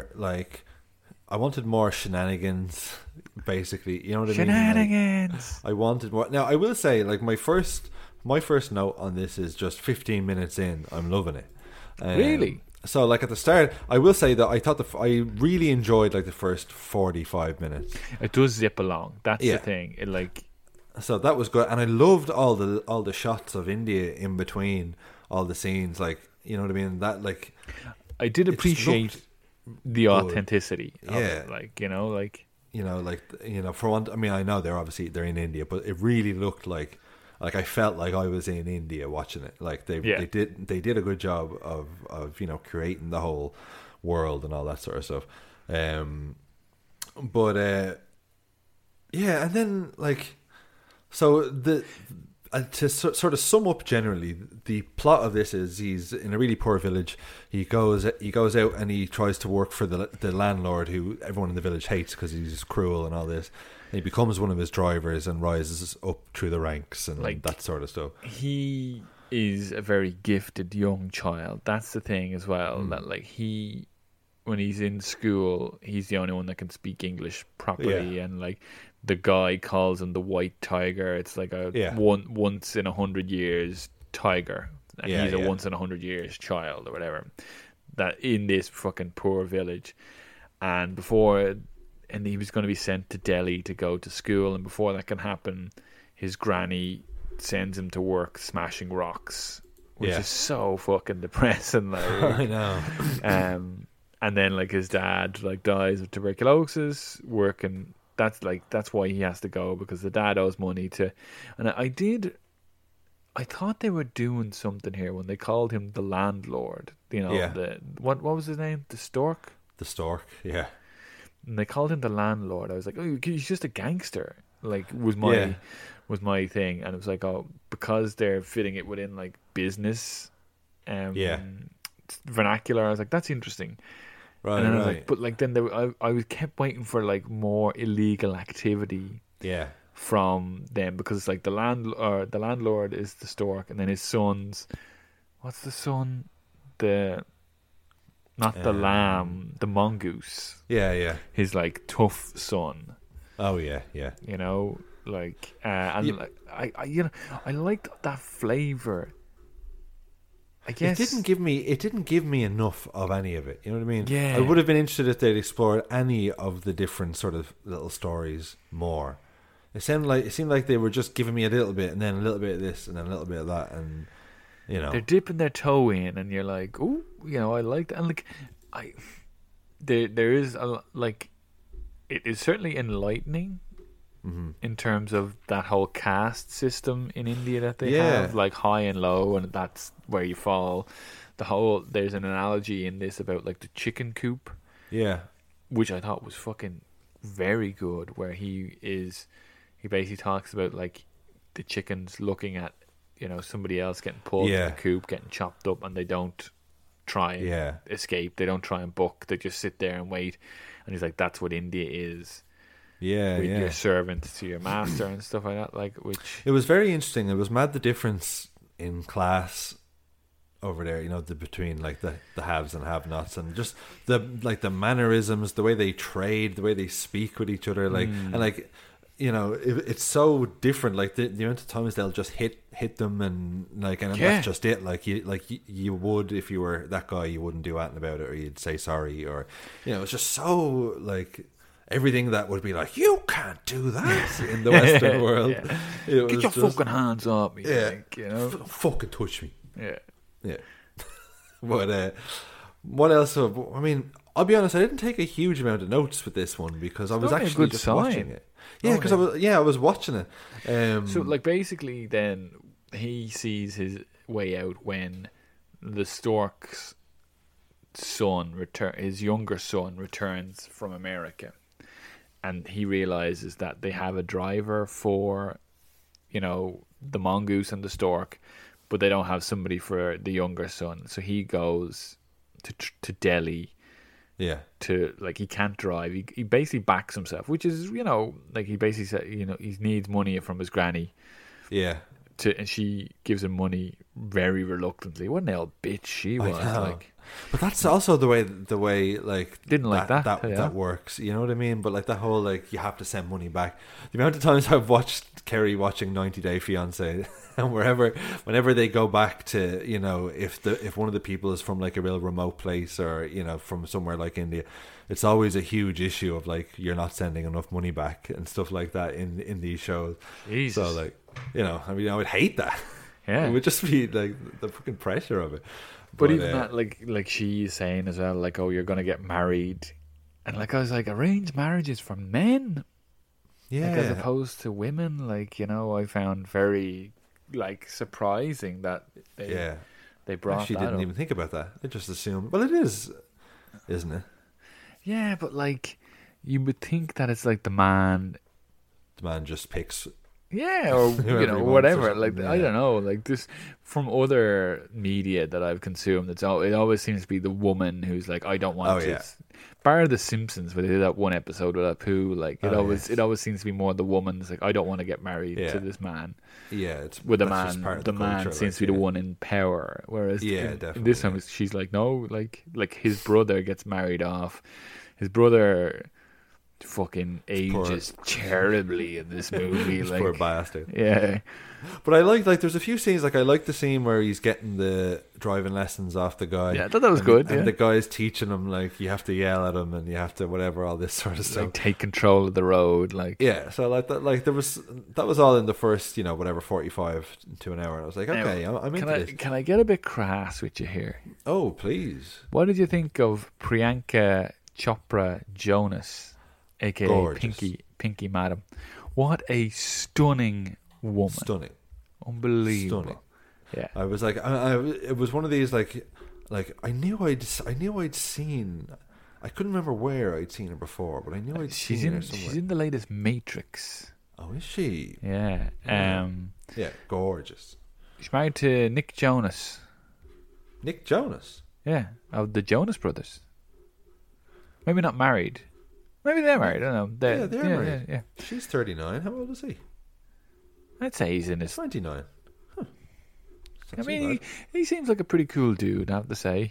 shenanigans, basically. You know what I mean? Shenanigans. Like, I wanted more. Now, I will say, like, my first note on this is just 15 minutes in. I'm loving it. Really? So, like, at the start, I will say that I thought I really enjoyed, like, the first 45 minutes. It does zip along. That's Yeah. the thing. It like. So that was good, and I loved all the shots of India in between all the scenes. Like, you know what I mean? That, like, I did it just appreciate looked the good. authenticity. Of Yeah. it. Like, you know, like. For one, I mean, I know they're in India, but it really looked like I felt like I was in India watching it. Like they did a good job of creating the whole world and all that sort of stuff. Yeah, and then like, so to sort of sum up generally, the plot of this is he's in a really poor village. He goes out and he tries to work for the landlord, who everyone in the village hates because he's cruel and all this. And he becomes one of his drivers and rises up through the ranks and Like, that sort of stuff. He is a very gifted young child. That's the thing as well. Mm. That like when he's in school, he's the only one that can speak English properly, Yeah. and like the guy calls him the white tiger. It's like a once in 100 years tiger, and Yeah, he's a yeah. once in 100 years child or whatever. That in this fucking poor village, and he was going to be sent to Delhi to go to school, and before that can happen, his granny sends him to work smashing rocks, which Yeah. is so fucking depressing. Like, I know. and then like his dad like dies of tuberculosis working. That's why he has to go, because the dad owes money to. And I thought they were doing something here when they called him the landlord. You know, Yeah. what was his name? The stork. The stork, yeah. And they called him the landlord. I was like, oh, he's just a gangster. Like was my thing, and it was like, oh, because they're fitting it within like business, vernacular. I was like, that's interesting. Right, And then I was right. like, but like then I was kept waiting for like more illegal activity Yeah. from them, because it's like the landlord is the stork, and then his sons. What's the son? Not the lamb, the mongoose. Yeah, yeah. His like tough son. Oh, yeah, yeah. You know, like like, I liked that flavor. I guess It didn't give me enough of any of it. You know what I mean? Yeah. I would have been interested if they'd explored any of the different sort of little stories more. It seemed like they were just giving me a little bit, and then a little bit of this, and then a little bit of that, and you know. they're dipping their toe in, and you're like, oh, you know, I like that. And like, there is it is certainly enlightening in terms of that whole caste system in India that they have, like high and low, and that's where you fall. There's an analogy in this about like the chicken coop, Yeah. which I thought was fucking very good, where he basically talks about like the chickens looking at, you know, somebody else getting pulled in the coop, getting chopped up, and they don't try and escape. They don't try and buck. They just sit there and wait. And he's like, that's what India is. Yeah, With yeah. your servant to your master and stuff like that. Like, which It was very interesting. It was mad the difference in class over there, you know, between like the haves and have-nots, and just the mannerisms, the way they trade, the way they speak with each other, like and like, you know, it's so different. Like the amount of times they'll just hit them, and like, and that's just it. Like you would, if you were that guy, you wouldn't do anything about it, or you'd say sorry, or, you know, it's just so like everything that would be like, you can't do that in the Western world. It get your was just, fucking hands off me, like, you know. fucking touch me. Yeah. But what else? I mean, I'll be honest, I didn't take a huge amount of notes with this one because I was not a actually good just sign. watching it. Yeah, because I was watching it. So, like, basically, then he sees his way out when the stork's his younger son returns from America, and he realizes that they have a driver for, the mongoose and the stork, but they don't have somebody for the younger son. So he goes to Delhi. Yeah. To, like, he can't drive. He basically backs himself, which is, like, he basically said, he needs money from his granny. Yeah. And she gives him money very reluctantly. What an old bitch she was. Like, but that's also the way like didn't like that that works. You know what I mean? But like that whole, like, you have to send money back. The amount of times I've watched Kerry watching 90 Day Fiance, and whenever they go back to, if one of the people is from like a real remote place, or from somewhere like India, it's always a huge issue of like you're not sending enough money back and stuff like that in these shows. Jesus. So like, I would hate that. Yeah. It would just be like the fucking pressure of it. But even that, like she's saying as well, like, oh, you're gonna get married, and like I was like, arranged marriages for men, yeah, like, as opposed to women. Like, I found very, like, surprising that they brought. Actually, that didn't up. even think about that. I just assumed. Well, it is, isn't it? Yeah, but like, you would think that it's like the man. The man just picks. Yeah, or whatever. Like, I don't know. Like, this from other media that I've consumed, it always seems to be the woman who's like, I don't want to. Bar the Simpsons, where they did that one episode with Apu, like it always seems to be more the woman's like, I don't want to get married to this man. Yeah, it's with the man. The man culture, seems to be the one in power, whereas definitely, in this time she's like, no, like his brother gets married off. His brother fucking ages terribly in this movie. Like, poor bastard. Yeah. But I like there's a few scenes, like I like the scene where he's getting the driving lessons off the guy. Yeah, I thought that was good. And the guy's teaching him, like, you have to yell at him and you have to whatever, all this sort of stuff. Like, take control of the road. Like, yeah, so like that, like that was all in the first 45 to an hour. And I was like, okay, I'm into this. Can I get a bit crass with you here? Oh, please. What did you think of Priyanka Chopra Jonas, aka Pinky Madam? What a stunning woman! Stunning, unbelievable. Stunning. Yeah, I was like, it was one of these like I knew I'd seen. I couldn't remember where I'd seen her before, but I knew I'd seen her somewhere. She's in the latest Matrix. Oh, is she? Yeah. Yeah, gorgeous. She's married to Nick Jonas. Nick Jonas? Yeah, of the Jonas Brothers. Maybe not married. Maybe they're married. I don't know. They're married. Yeah. She's 39. How old is he? I'd say he's in his 29. Huh. I mean, he seems like a pretty cool dude, I have to say.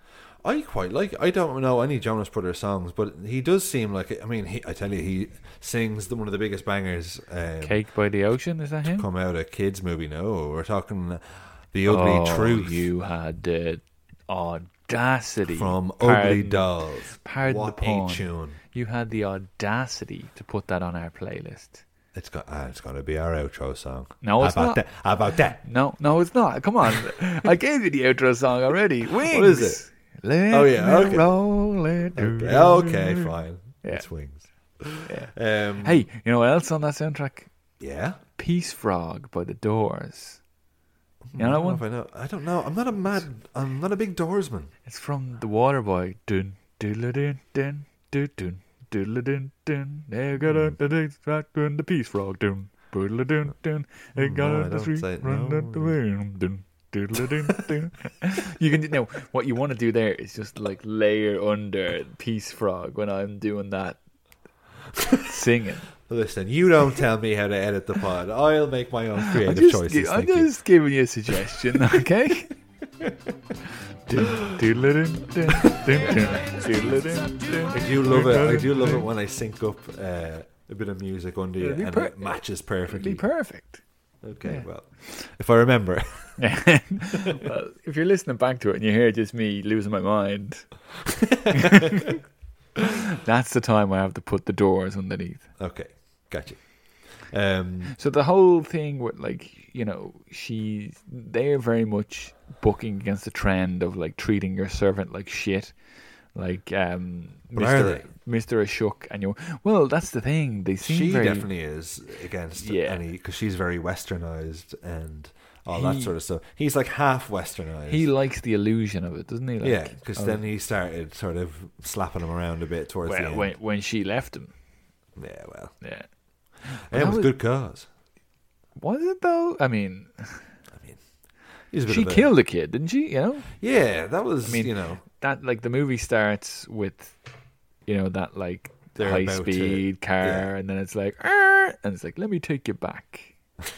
I quite like. I don't know any Jonas Brothers songs, but he does seem like. I mean, I tell you, he sings one of the biggest bangers. "Cake by the Ocean," is that him? Come out a kids movie? No, we're talking "The Ugly Truth." You had the audacity from Ugly Dolls. Pardon what the pun. a tune! You had the audacity to put that on our playlist. It's going to be our outro song. No, it's not. How about that? No, it's not. Come on, I gave you the outro song already. Wings. What is it? Okay. Okay, fine. Yeah. It's Wings. Yeah. Hey, you know what else on that soundtrack? Yeah. Peace Frog by The Doors. You know that one? I don't know. I'm not a big Doorsman. It's from The Waterboy. Dun dun dun dun dun dun dun dun. They got the Peace Frog. Dun dun dun dun. They got the street run the way. Dun. You can now. What you want to do there is just like layer under Peace Frog when I'm doing that singing. Listen, you don't tell me how to edit the pod. I'll make my own creative choices. I'm just giving you a suggestion, okay? I do love it. I do love it when I sync up a bit of music under you and it matches perfectly. It'd be perfect. Okay, well, if I remember. Well, if you're listening back to it and you hear just me losing my mind, that's the time I have to put The Doors underneath. Okay, gotcha. So the whole thing with, like, they're very much bucking against the trend of like treating your servant like shit. like But are they? Mr. Ashok, and well, that's the thing. They seem She very, definitely is against any, because she's very westernized and all that sort of stuff. He's like half westernized. He likes the illusion of it, doesn't he? Like, Yeah, because then he started sort of slapping him around a bit towards the end. when she left him. Yeah, well, Yeah. it was a good cause. Was it though? I mean, He's a bit she of a- killed a kid, didn't she? You know, Yeah, that was. I mean, you know, that like the movie starts with, that like They're high about to- speed car, yeah. and then it's like, "Arr!" and it's like, let me take you back.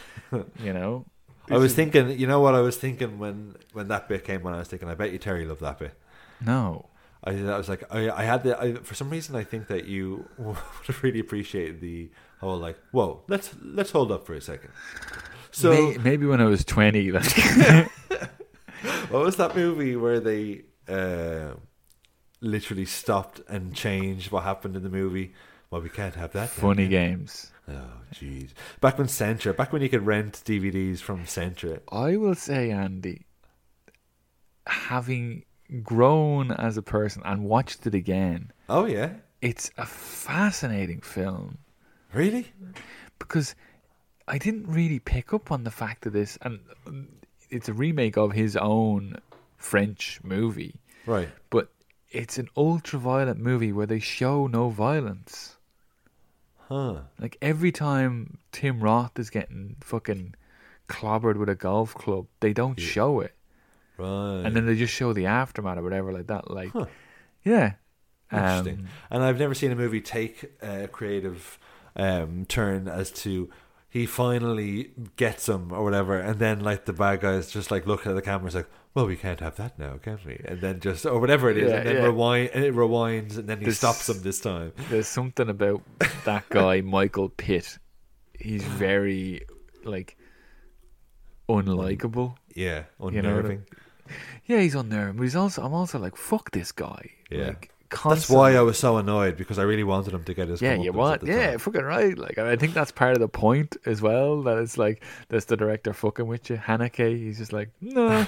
I was thinking. You know what I was thinking when that bit came on? I was thinking, I bet you Terry loved that bit. No. I was like, I had for some reason I think that you would have really appreciated the whole like, whoa, let's hold up for a second. So Maybe when I was 20, like what was that movie where they literally stopped and changed what happened in the movie? Well, we can't have that. Funny Games. Oh, jeez. Back when you could rent DVDs from Centra. I will say, Andy, having grown as a person and watched it again, Oh yeah, it's a fascinating film really? because I didn't really pick up on the fact of this, and it's a remake of his own French movie, Right. but it's an ultra-violent movie where they show no violence. Huh. Like every time Tim Roth is getting fucking clobbered with a golf club, they don't show it. Right. And then they just show the aftermath or whatever like that. Like, Huh. yeah. Interesting. And I've never seen a movie take a creative turn as to he finally gets him or whatever, and then like the bad guys just like look at the cameras like, well, we can't have that now, can we? And then just or whatever it is, Yeah, and then yeah. rewind, and it rewinds, and then he This- stops him this time. There's something about that guy, Michael Pitt. He's very, like, unlikable. Yeah, You know what I unnerving. Yeah, he's unnerving, but I'm also like, fuck this guy. Yeah. Like, That's constantly. why I was so annoyed, because I really wanted him to get his. Yeah, comeuppance you at want, the yeah, time. fucking right. Like, I think that's part of the point as well. That it's like that's the director fucking with you, Haneke. He's just like, no.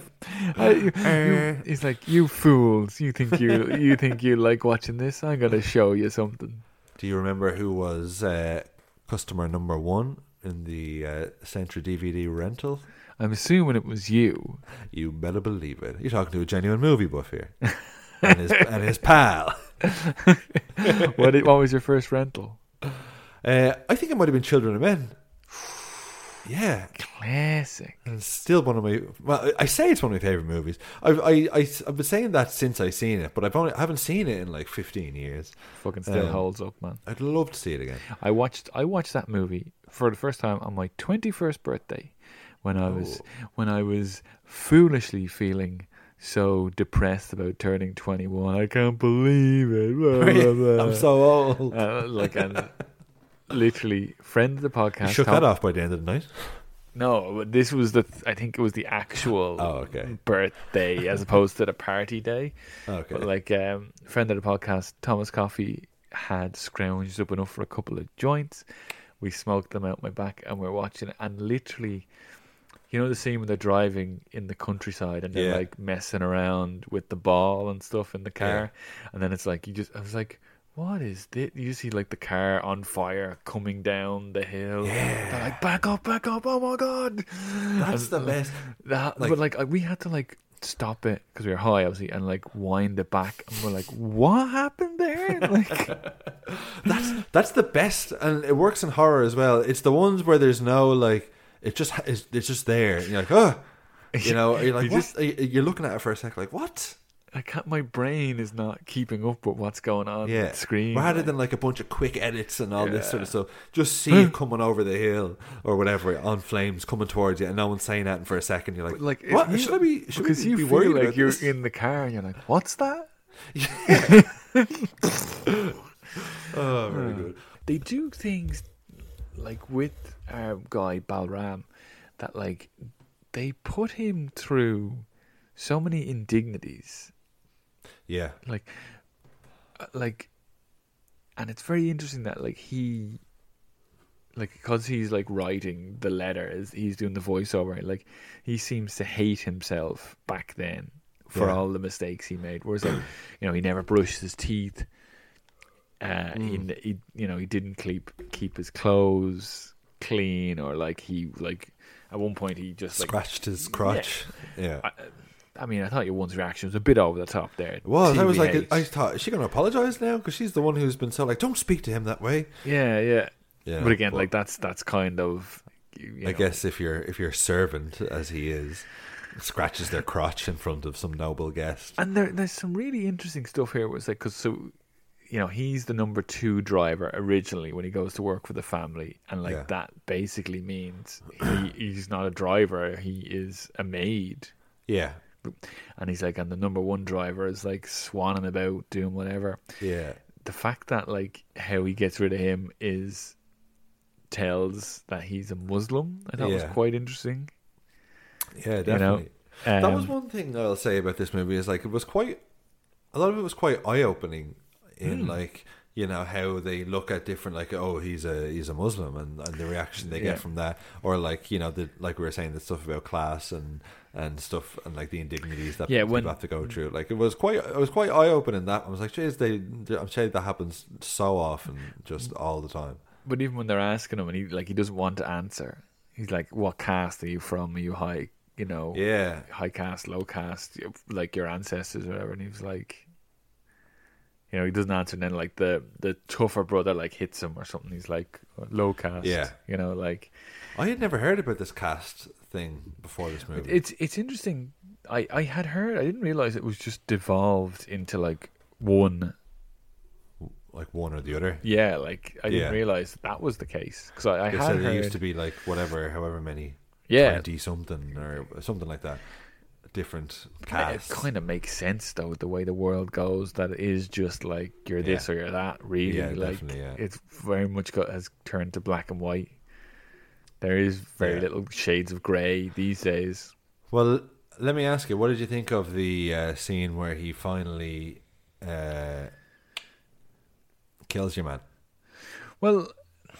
He's like, you fools. You think you like watching this? I'm gonna show you something. Do you remember who was customer number one in the Centra DVD rental? I'm assuming it was you. You better believe it. You're talking to a genuine movie buff here, and his pal. What was your first rental? I think it might have been Children of Men. Yeah, Classic. and it's still one of my. Well, I say it's one of my favorite movies. I've been saying that since I seen it, but I haven't seen it in like 15 years. Fucking still Um, holds up, man. I'd love to see it again. I watched that movie for the first time on my 21st birthday when I was foolishly feeling so depressed about turning 21. I can't believe it. Blah, blah, blah. I'm so old. And literally friend of the podcast. You shook Tom- that off by the end of the night. No, but this was I think it was the actual Oh, okay. birthday as opposed to the party day. Okay. But like friend of the podcast, Thomas Coffey, had scrounged up enough for a couple of joints. We smoked them out my back and we're watching it, and literally, you know the scene when they're driving in the countryside and they're Yeah. like messing around with the ball and stuff in the car, Yeah. and then it's like I was like, what is this? You see like the car on fire coming down the hill. Yeah. They're like, back up, oh my god. That's the best. But like we had to like stop it because we were high obviously and like wind it back, and we're like, what happened there? Like, That's the best, and it works in horror as well. It's the ones where there's no like, it's just there. And you're like, oh, you're like, what? You're looking at it for a second, like, what? I can't. My brain is not keeping up with what's going on Yeah. on screen. Rather like. than like a bunch of quick edits and all this sort of Yeah. stuff, just see it coming over the hill or whatever on flames coming towards you, and no one's saying that for a second. You're like, But, like, what? if you- Should because we you be feel worried like about you're this? in the car and you're like, what's that? Oh, very good. They do things like with our guy Balram that like they put him through so many indignities, Yeah, like, and it's very interesting that like he, like, because he's like writing the letter as he's doing the voiceover, like he seems to hate himself back then for Yeah. all the mistakes he made. Whereas, like, he never brushed his teeth. He didn't keep his clothes clean, or like at one point he just like Scratched his crotch. Yeah. I mean, I thought your one's reaction was a bit over the top there. Well, I was like, TBH. I thought, is she going to apologize now? Because she's the one who's been so like, don't speak to him that way. Yeah. Yeah, But again, like that's kind of. I guess if your servant, as he is, scratches their crotch in front of some noble guest. And there's some really interesting stuff here. Was like, he's the number 2 driver originally when he goes to work for the family, and like that basically means he's not a driver; he is a maid. Yeah. And he's like, and the number 1 driver is like swanning about doing whatever. Yeah. The fact that like how he gets rid of him tells that he's a Muslim. I thought was quite interesting. Yeah, definitely. that That was one thing I'll say about this movie is like a lot of it was quite eye opening in like, how they look at different, like, oh, he's a Muslim, and the reaction they get from that, or like, like we were saying, the stuff about class and stuff, and like the indignities that people have to go through. Like it was quite eye opening. That I was like, geez, I'm saying that happens so often, just all the time. But even when they're asking him, and he doesn't want to answer, he's like, "What caste are you from? Are you high? High caste, low caste, like your ancestors, or whatever?" And he was like, he doesn't answer. And then like the tougher brother like hits him or something. He's like, "Low caste." Yeah. Like I had never heard about this caste thing before this movie. it's interesting. I had heard. I didn't realize it was just devolved into like one. Like one or the other. Yeah, like I didn't realize that was the case, because I had said heard it used to be like however many, 20 something or something like that, different castes. It kind of makes sense though, the way the world goes, that it is just like you're this or you're that. Really, Yeah, like definitely, yeah. it's very much has turned to black and white. There is very little shades of grey these days. Well, let me ask you, what did you think of the scene where he finally kills your man? Well,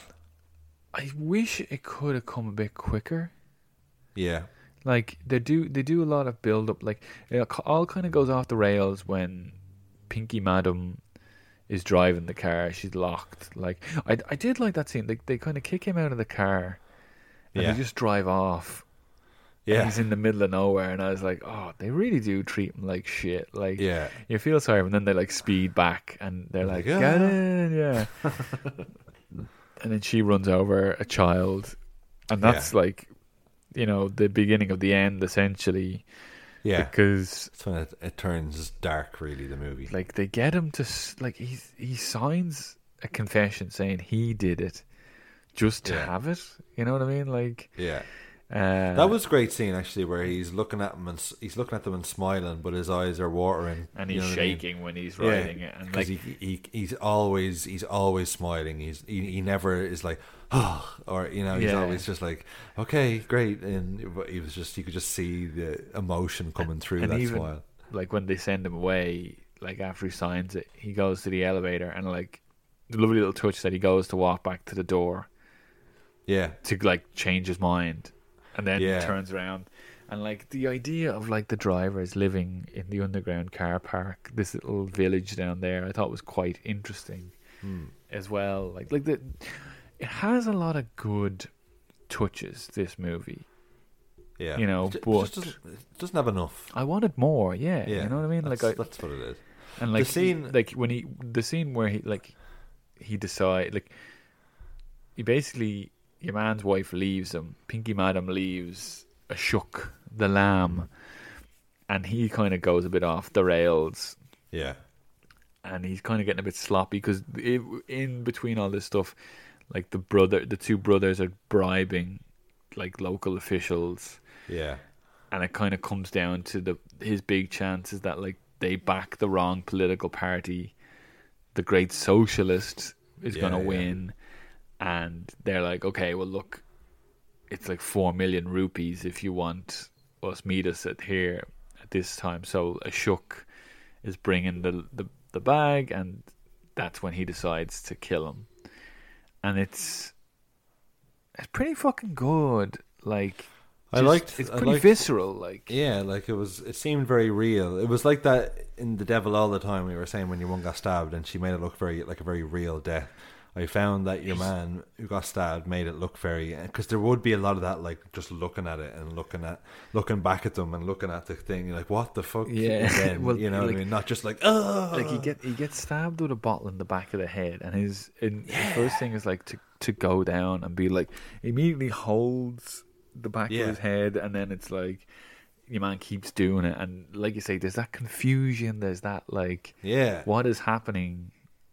I wish it could have come a bit quicker. Yeah. Like they do a lot of build up. Like it all kind of goes off the rails when Pinky Madam is driving the car. She's locked. Like I did like that scene. They kind of kick him out of the car, and they just drive off. Yeah. And he's in the middle of nowhere, and I was like, oh, they really do treat him like shit. Like, you feel sorry, and then they like speed back, and they're like, get in, and then she runs over a child, and that's like, the beginning of the end, essentially. Yeah, because that's when it turns dark. Really, the movie. Like they get him to like he signs a confession saying he did it, just to have it. You know what I mean? Like that was a great scene actually, where he's looking at them and smiling, but his eyes are watering, and he's shaking when he's writing it, and like he's always smiling. He never is like or he's always just like, okay, great, and he was just, you could just see the emotion coming through that smile. Like when they send him away, like after he signs it, he goes to the elevator, and like the lovely little touch that he goes to walk back to the door, to like change his mind. And then he turns around, and like the idea of like the drivers living in the underground car park, this little village down there, I thought was quite interesting as well. Like it has a lot of good touches, this movie. Yeah, but it doesn't have enough. I wanted more. Yeah, you know what I mean. That's what it is. And like the scene, the scene where he decide, like he basically. Your man's wife leaves him. Pinky Madam leaves Ashok, the lamb, and he kind of goes a bit off the rails. Yeah, and he's kind of getting a bit sloppy, because in between all this stuff, like the two brothers are bribing like local officials. Yeah, and it kind of comes down to his big chance is that like they back the wrong political party. The great socialist is going to win. And they're like, okay, well, look, it's like 4 million rupees if you want us, meet us at this time. So Ashok is bringing the bag, and that's when he decides to kill him. And it's pretty fucking good. Like, It's pretty visceral. Like, Yeah, like it seemed very real. It was like that in The Devil All the Time. We were saying when your one got stabbed, and she made it look very like a very real death. I found that your man who got stabbed made it look very, because there would be a lot of that, like just looking at it and looking back at them and looking at the thing, you're like, what the fuck? Yeah. Again, Well, you know what I like- mean? Not just like, oh, like he gets stabbed with a bottle in the back of the head, and his first thing is like to go down and be like, immediately holds the back Yeah. of his head, and then it's like your man keeps doing it, and like you say, there's that confusion, there's that like, yeah. what is happening?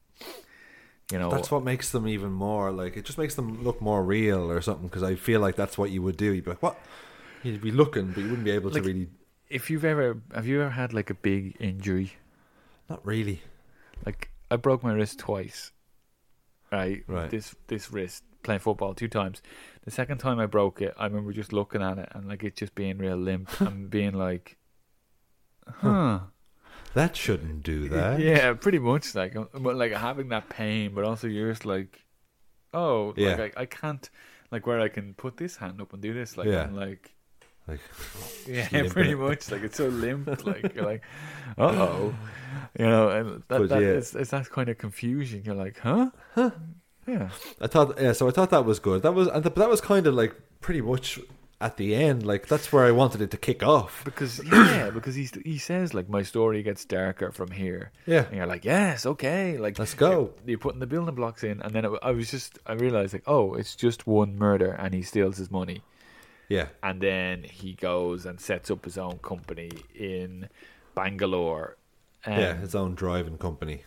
You know, That's what makes them even more like, it just makes them look more real or something, because I feel like that's what you would do. You'd be like, what? You'd be looking, but you wouldn't be able to Like- really. have you ever had like a big injury? Not really. Like, I broke my wrist twice. Right. Right. This wrist playing football 2 times. The second time I broke it, I remember just looking at it and like it just being real limp and being like, huh. That shouldn't do that. Yeah, pretty much. Like, but like having that pain, but also you're just like, oh, Yeah. like I can't, like where I can put this hand up and do this, like Yeah. I'm like, Like, yeah, limping pretty it. much. Like it's so limp, like you're like, uh-oh, you know, and But that yeah. it's that kind of confusion. You're like, huh? Yeah. I thought that was good. That was kind of like pretty much at the end. Like that's where I wanted it to kick off. Because he says like my story gets darker from here. Yeah. And you're like, yes, okay, like Let's go. You're putting the building blocks in, and then I realized like, oh, it's just one murder, and he steals his money, Yeah. and then he goes and sets up his own company in Bangalore. Yeah, his own driver company.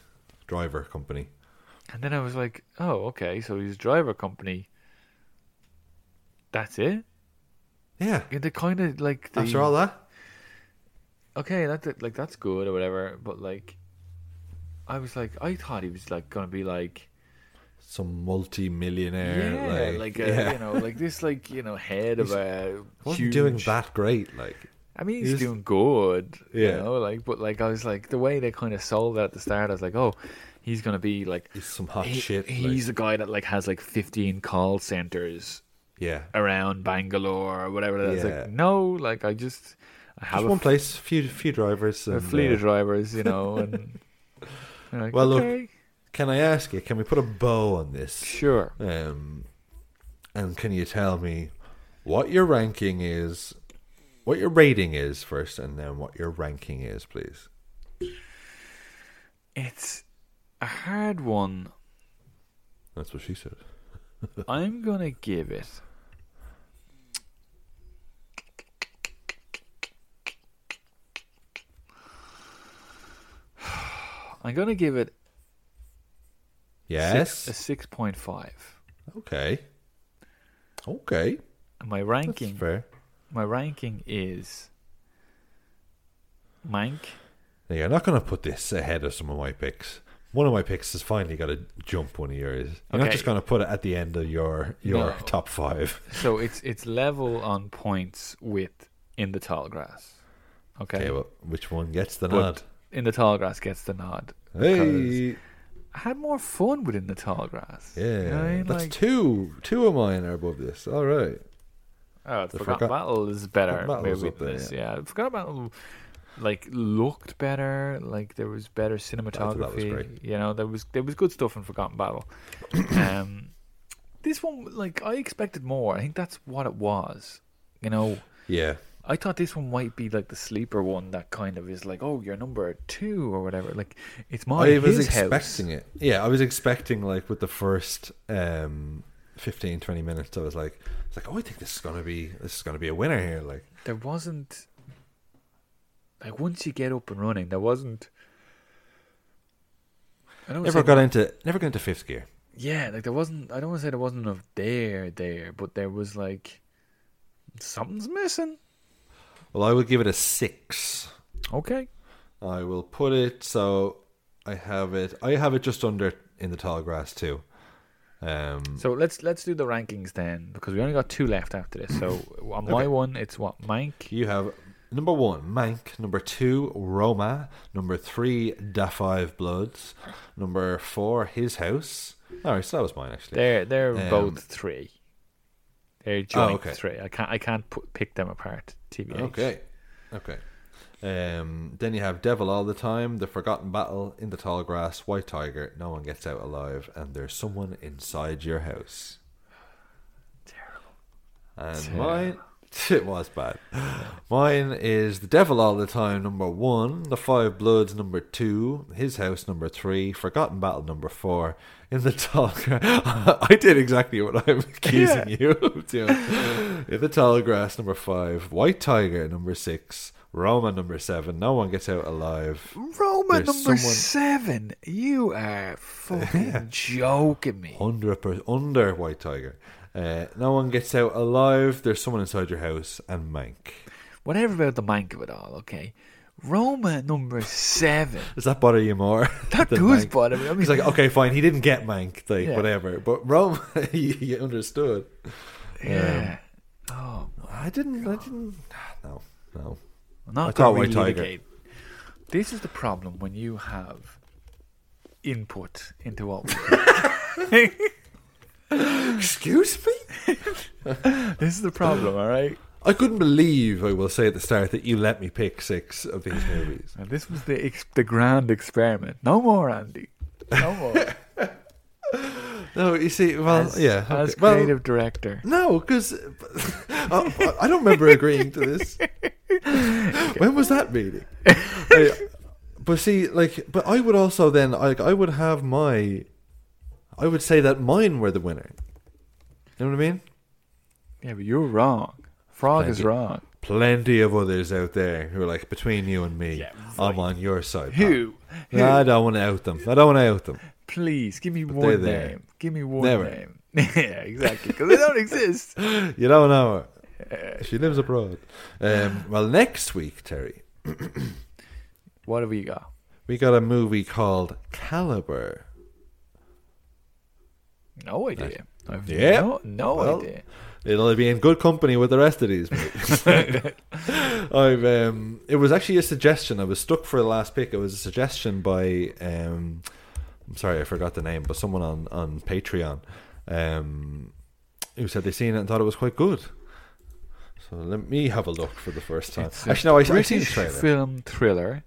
And then I was like, oh, okay, so his driver company. That's it. Yeah. Yeah, they kind of like After all that, okay, that's good or whatever, but like, I was like, I thought he was like gonna be like, some multi-millionaire. yeah, like yeah. you know, like this, like you know, head of a wasn't huge. doing that great. Like, I mean, He he's was- doing good, Yeah. you know, like, but like I was like, the way they kind of sold it at the start, I was like, oh, he's gonna be like, he's some hot shit. He's like, a guy that like has like 15 call centers yeah. around Bangalore or whatever. That's Yeah. like, no, like I have Just a one place, few drivers. a And, fleet of drivers, you know, and you're like, Well, look, okay, can I ask you? Can we put a bow on this? sure. And can you tell me what your ranking is, what your rating is first, and then what your ranking is, please? It's a hard one. That's what she said. I'm gonna give it. I'm gonna give it Yes. a 6.5. Okay. Okay. And my That's ranking, fair. my ranking is Mank. Now, you're not going to put this ahead of some of my picks. One of my picks has finally got to jump one of yours. You're not Okay. just going to put it at the end of your No. top 5. So it's level on points with In the Tall Grass. Okay. Okay, well, which one gets the But nod? In the Tall Grass gets the nod. Hey, I had more fun within the Tall Grass. yeah, You know what I mean? that's Like, two of mine are above this. All right, oh, The Forgotten Forgot- Battle is better. Forgotten Battle was maybe up there, than this. yeah. Yeah, Forgotten Battle like looked better. Like there was better cinematography. that was great. You know, there was good stuff in Forgotten Battle. This one, like I expected more. I think that's what it was. You know, yeah, I thought this one might be like the sleeper one that kind of is like, oh, you're number 2 or whatever. Like it's more I was his expecting house. it. Yeah, I was expecting like with the first 15, 20 minutes, I was like, oh, I think this is gonna be a winner here. Like, There wasn't like once you get up and running, there wasn't. I don't never say- got into fifth gear. Yeah, like there wasn't. I don't want to say there wasn't enough there, but there was like something's missing. Well, I would give it a 6. Okay. I will put it so I have it just under In the Tall Grass too. So let's do the rankings then, because we only got 2 left after this. So on my one, it's what Mank. You have number 1 Mank, number 2 Roma, number 3 Da 5 Bloods, number 4 His House. All right, so that was mine actually. They're Um, both 3. They're joint okay. three. I can't pick them apart. TBH. Okay. Then you have Devil All the Time, The Forgotten Battle, In the Tall Grass, White Tiger, No One Gets Out Alive, and There's Someone Inside Your House. Terrible. And Terrible. mine, it was bad. Mine is The Devil All the Time, number 1, The Five Bloods, number 2, His House, number 3, Forgotten Battle, number 4, In the Tall Grass. I did exactly what I'm accusing you of doing. In the Tall Grass, number 5, White Tiger, number 6, Roma, number 7, No One Gets Out Alive. Roma There's number someone- 7. You are fucking joking me. 100% under White Tiger. No One Gets Out Alive, There's Someone Inside Your House, and Mank. Whatever about the mank of it all, okay? Roma number 7. Does that bother you more? That than does Mank? bother me. I mean, He's like, okay, fine, he didn't get Mank, like, Yeah. whatever. But Roma, you understood. yeah. Oh, I didn't, no. I'm not I thought going White to Tiger. relitigate. This is the problem when you have input into what we do. Excuse me? This is the problem, all right? I couldn't believe, I will say at the start, that you let me pick 6 of these movies. And this was the grand experiment. No more, Andy. No more. No, you see, well, yeah. Okay. As Well, creative director. no, because I don't remember agreeing to this. When was that meeting? But see, like, but I would also then, like, I would say that mine were the winner. You know what I mean? Yeah, but you're wrong. Frog is Plenty. wrong. Plenty of others out there who are like, between you and me, Yeah, I'm on your side. Who? No, I don't want to out them. Please, give me they're one there. name. Give me one Never. name. Yeah, exactly. Because they don't exist. You don't know her. She lives abroad. Well, next week, Terry, What have we got? we got a movie called Caliber. No idea. I've Yeah. no Well, idea. It'll be in good company with the rest of these movies. It was actually a suggestion. I was stuck for the last pick. It was a suggestion by I'm sorry, I forgot the name, but someone on Patreon who said they seen it and thought it was quite good. So let me have a look for the first time. It's a Actually, no, I've seen the British trailer. film thriller.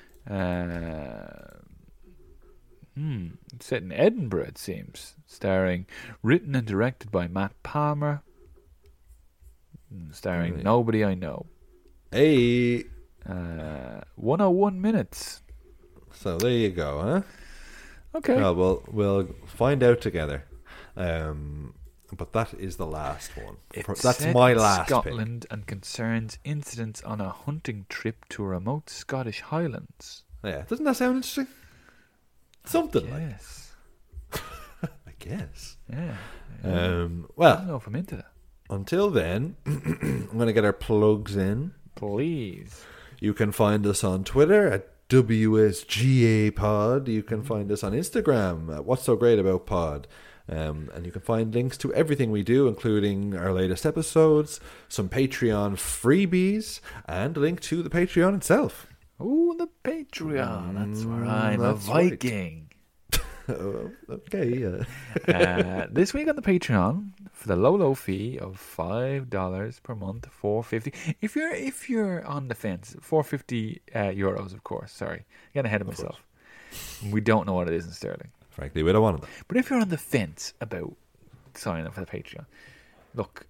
Set in Edinburgh, it seems. Written and directed by Matt Palmer. Starring nobody I know. Hey, 101 minutes. so there you go, huh? Okay. Well, we'll find out together. But that is the last one. It's That's set my in last pick. Scotland and concerns incidents on a hunting trip to remote Scottish Highlands. Yeah, doesn't that sound interesting? Something like, Yes. I guess. Yeah. I Well, don't know if I'm into that. until then, I'm going to get our plugs in. Please. You can find us on Twitter at WSGA Pod. You can find us on Instagram at What's So Great About Pod. And you can find links to everything we do, including our latest episodes, some Patreon freebies, and a link to the Patreon itself. Oh, the Patreon. That's where I'm a that's right. Viking. Okay. This week on the Patreon, for the low fee of $5 per month, $4.50. If you're on the fence, €4.50 euros, of course. Sorry, getting ahead of myself. We don't know what it is in sterling. Frankly, we don't want them. But if you're on the fence about signing up for the Patreon, look,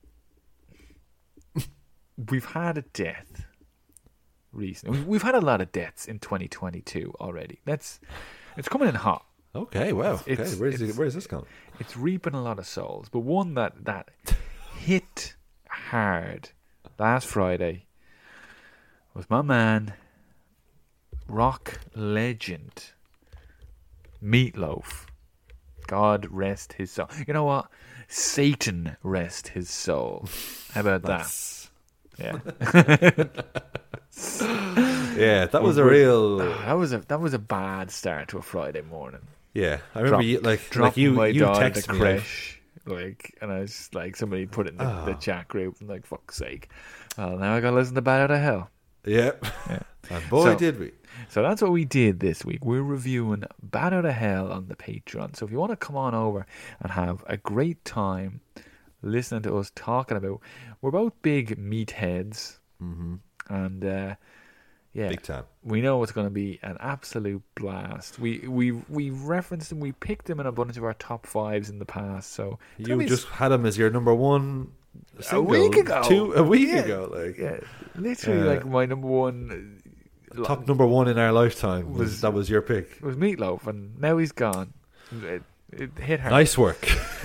we've had a death recently. We've had a lot of deaths in 2022 already. It's coming in hot. Okay, wow. Okay, It's- where's this going? It's reaping a lot of souls. But one that hit hard last Friday was my man, rock legend, Meatloaf. God rest his soul. You know what? Satan rest his soul. How about that? Yeah. Yeah, that was a real. That was a bad start to a Friday morning. Yeah, I remember you Dropping my you dog at the texted me. creche, and I was like, somebody put it in the chat group, and like, fuck's sake. Well, now I gotta listen to Bad Out of Hell. Yep. Yeah. And boy, So- did we. So that's what we did this week. We're reviewing Bad Out of Hell on the Patreon. So if you want to come on over and have a great time listening to us talking about. We're both big meatheads, and yeah, Big time. we know it's going to be an absolute blast. We referenced him, we picked him in a bunch of our top fives in the past. So it's gonna You be just had him as your number one single week ago. a week Yeah. ago. Like yeah, literally like my number one. top number one in our lifetime Was- that was your pick. Was Meatloaf, and now he's gone. It hit hard. Nice work.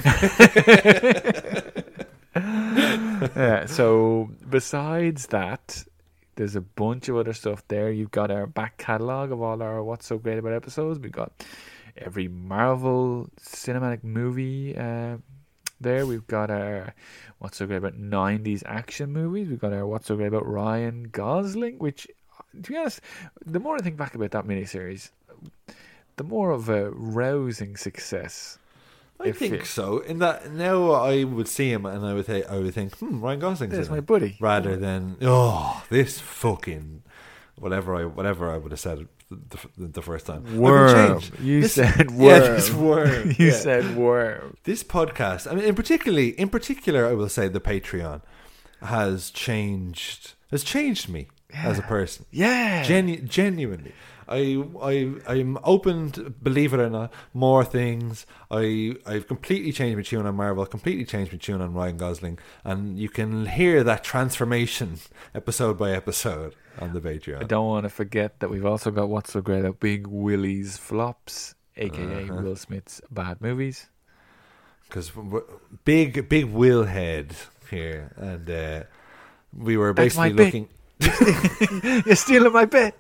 Yeah, so besides that, there's a bunch of other stuff there. You've got our back catalogue of all our What's So Great About episodes. We've got every Marvel cinematic movie there. We've got our What's So Great About 90s action movies. We've got our What's So Great About Ryan Gosling, which, to be honest, the more I think back about that miniseries, the more of a rousing success. I If think it- so. In that now, I would see him and I would think, Ryan Gosling's There's in my it. buddy. Rather than this fucking whatever I would have said the first time. I've been Worm. changed. You This- said worm. Yeah, this worm. You yeah. said worm. This podcast. I mean, in particular, I will say the Patreon has changed me as a person. Yeah. Genuinely. I'm open to, believe it or not, more things. I've completely changed my tune on Marvel, completely changed my tune on Ryan Gosling, and you can hear that transformation episode by episode on the I Patreon. don't want to forget that we've also got What's So Great About Big Willie's Flops, aka Will Smith's bad movies. Because big Will head here, and we were That's my basically bit. looking. You're stealing my bit.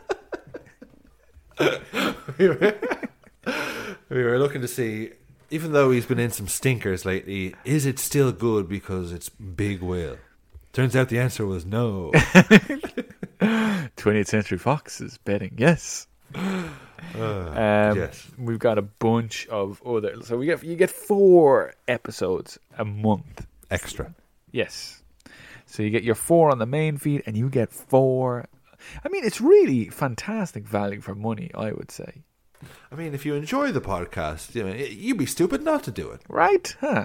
we were looking to see, even though he's been in some stinkers lately, is it still good because it's Big Will? Turns out the answer was no. 20th Century Fox is betting yes. Yes. We've got a bunch of other. So you get 4 episodes a month. Extra. Yes. So you get your 4 on the main feed, and you get 4. I mean, it's really fantastic value for money, I would say. I mean, if you enjoy the podcast, you'd be stupid not to do it. Right? Huh.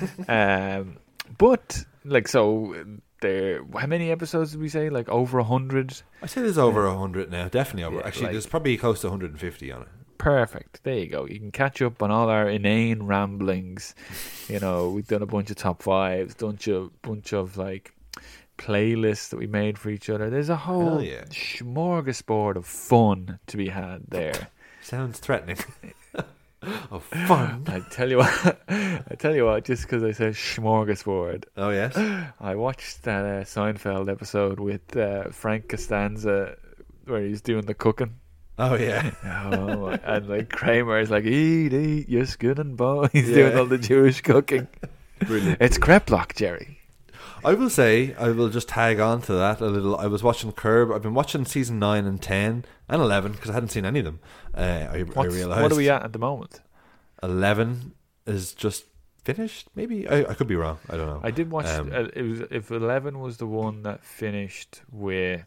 But, like, so, how many episodes did we say? Like, over 100? I say there's over 100 now. Definitely over. Yeah, Actually, like- there's probably close to 150 on it. Perfect. There you go. You can catch up on all our inane ramblings. We've done a bunch of top 5s, bunch of like playlists that we made for each other. There's a whole Hell yeah. smorgasbord of fun to be had there. Sounds threatening. Oh, fun. I tell you what, just because I said smorgasbord, Oh, yes. I watched that Seinfeld episode with Frank Costanza where he's doing the cooking. Oh, yeah. Oh, and like Kramer is like, eat, you're skin and bone. He's Yeah. doing all the Jewish cooking. Brilliant. It's Kreplach, Jerry. I will say, I will just tag on to that a little. I was watching Curb. I've been watching season 9 and 10 and 11 because I hadn't seen any of them. I realized. What are we at the moment? 11 is just finished, maybe? I could be wrong. I don't know. I did watch. Um, It was if 11 was the one that finished with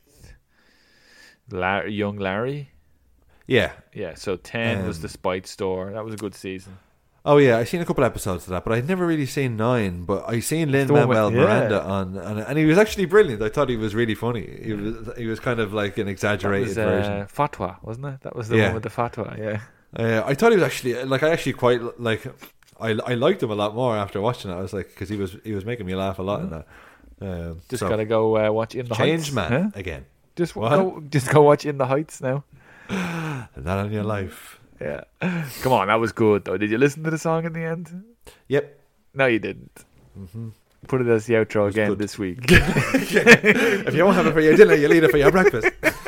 young Larry. Yeah. Yeah, so 10 was Um, the Spite Store. That was a good season. Oh, yeah. I've seen a couple episodes of that, but I'd never really seen 9. But I seen the one with- Lin-Manuel yeah. Miranda and he was actually brilliant. I thought he was really funny. He was kind of like an That exaggerated was version. Fatwa, wasn't it? That was the Yeah. one with the Fatwa. Yeah. I thought he was actually like. I actually quite like. I liked him a lot more after watching it. I was like, because he was making me laugh a lot in that. Just so, gotta go watch In the change Heights. man Huh? again. Just What? go watch In the Heights now. Not on your life. Yeah. Come on, that was good though. Did you listen to the song in the end? Yep. No, you didn't. Put it as the outro again good. this week. If you won't have it for your dinner, you'll eat it for your breakfast.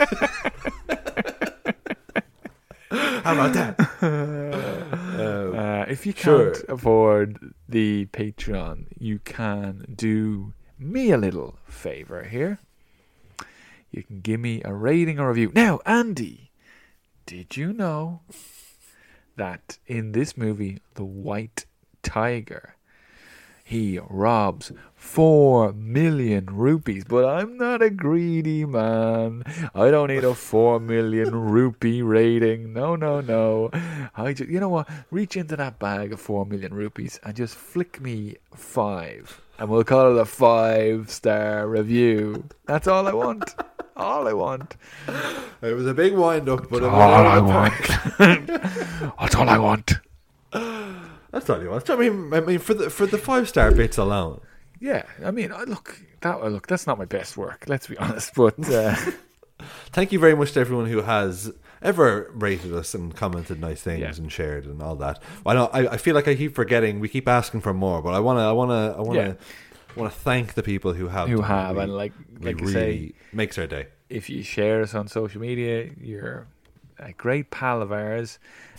How about that? If you Sure. can't afford the Patreon, you can do me a little favor here. You can give me a rating or review. Now, Andy, did you know that in this movie, The White Tiger, he robs 4 million rupees. But I'm not a greedy man. I don't need a 4 million rupee rating. No. I just, you know what? Reach into that bag of 4 million rupees and just flick me 5. And we'll call it a 5-star review. That's all I want. All I want. It was a big wind up, but That's all I want. That's all I want. That's all you want. I mean, for the 5-star bits alone. Yeah, I mean, look, that's not my best work. Let's be honest. But thank you very much to everyone who has ever rated us and commented nice things Yeah. and shared and all that. I know. I feel like I keep forgetting. We keep asking for more, but I want to thank the people who have. and like It you really say, makes our day. if you share us on social media, you're a great pal of ours.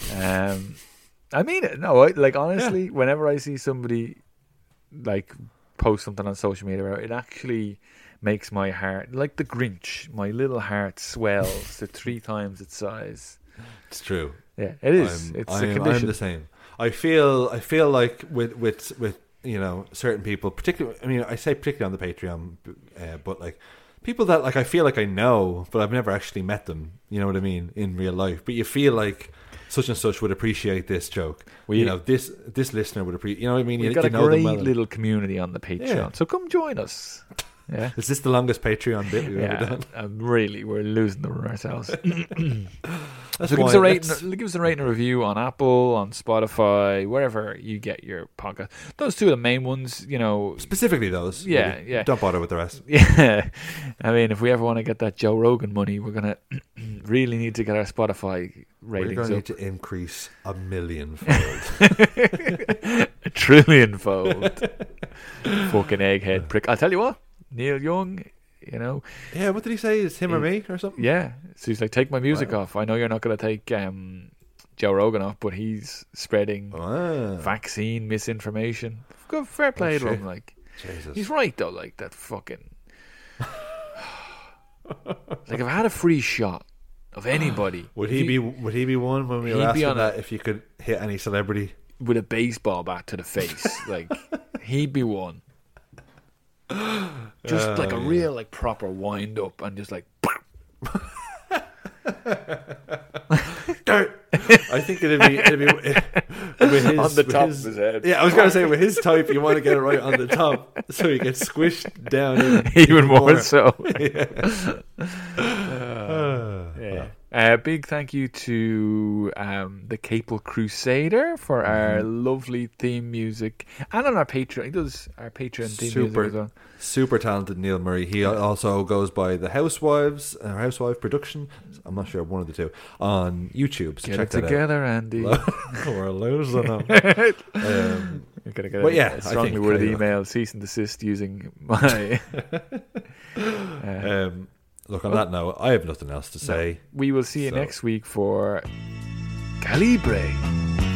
I mean it. No, like honestly, whenever I see somebody like post something on social media, it actually makes my heart, like the Grinch, my little heart swells to 3 times its size. It's true. Yeah, it is. It's a condition. I'm the same. I feel like with you know, certain people, particularly. I mean, I say particularly on the Patreon, but like people that like I feel like I know, but I've never actually met them. You know what I mean, in real life. But you feel like such and such would appreciate this joke. Well, you know, this listener would appreciate. You know what I mean? We've You got a know them great well. little community on the Patreon, Yeah. so come join us. Yeah. Is this the longest Patreon bit we've ever Yeah, done? really, we're losing them ourselves. That's So give us why- a rating, and a review on Apple, on Spotify, wherever you get your podcast. Those 2 are the main ones, you know. specifically those. Yeah, really. yeah. Don't bother with the rest. Yeah, I mean, if we ever want to get that Joe Rogan money, we're gonna really need to get our Spotify We're ratings going to up need to increase 1,000,000-fold. a trillion-fold. Fucking egghead prick. I'll tell you what, Neil Young, you know. Yeah, what did he say? Is him or me or something? Yeah, so he's like, take my music Wow. off. I know you're not going to take Joe Rogan off, but he's spreading Ah, vaccine misinformation. Good, fair play to shit. him. Like, Jesus. he's right though. Like that fucking. Like, if I had a free shot of anybody, Would he be one when we were He'd be asking on that if you could hit any celebrity? with a baseball bat to the face? Like, he'd be one. Just like a real, like, proper wind up and just like. I think it'd be with his, On the with top of his head. Yeah, I was going to say with his type, you want to get it right on the top so he gets squished down Even more so. Yeah. Big thank you to the Capel Crusader for our lovely theme music, and on our Patreon. He does our Patreon theme music as well. Super talented Neil Murray. He also goes by the Housewives, Housewife Production. I'm not sure, one of the 2 on YouTube. So Get check it that together, Andy. out. We're losing them. You're gonna get But yeah, I a strongly think worded I- email, cease and desist using my. Look, on that note, I have nothing else to say. We will see you So- next week for Calibre.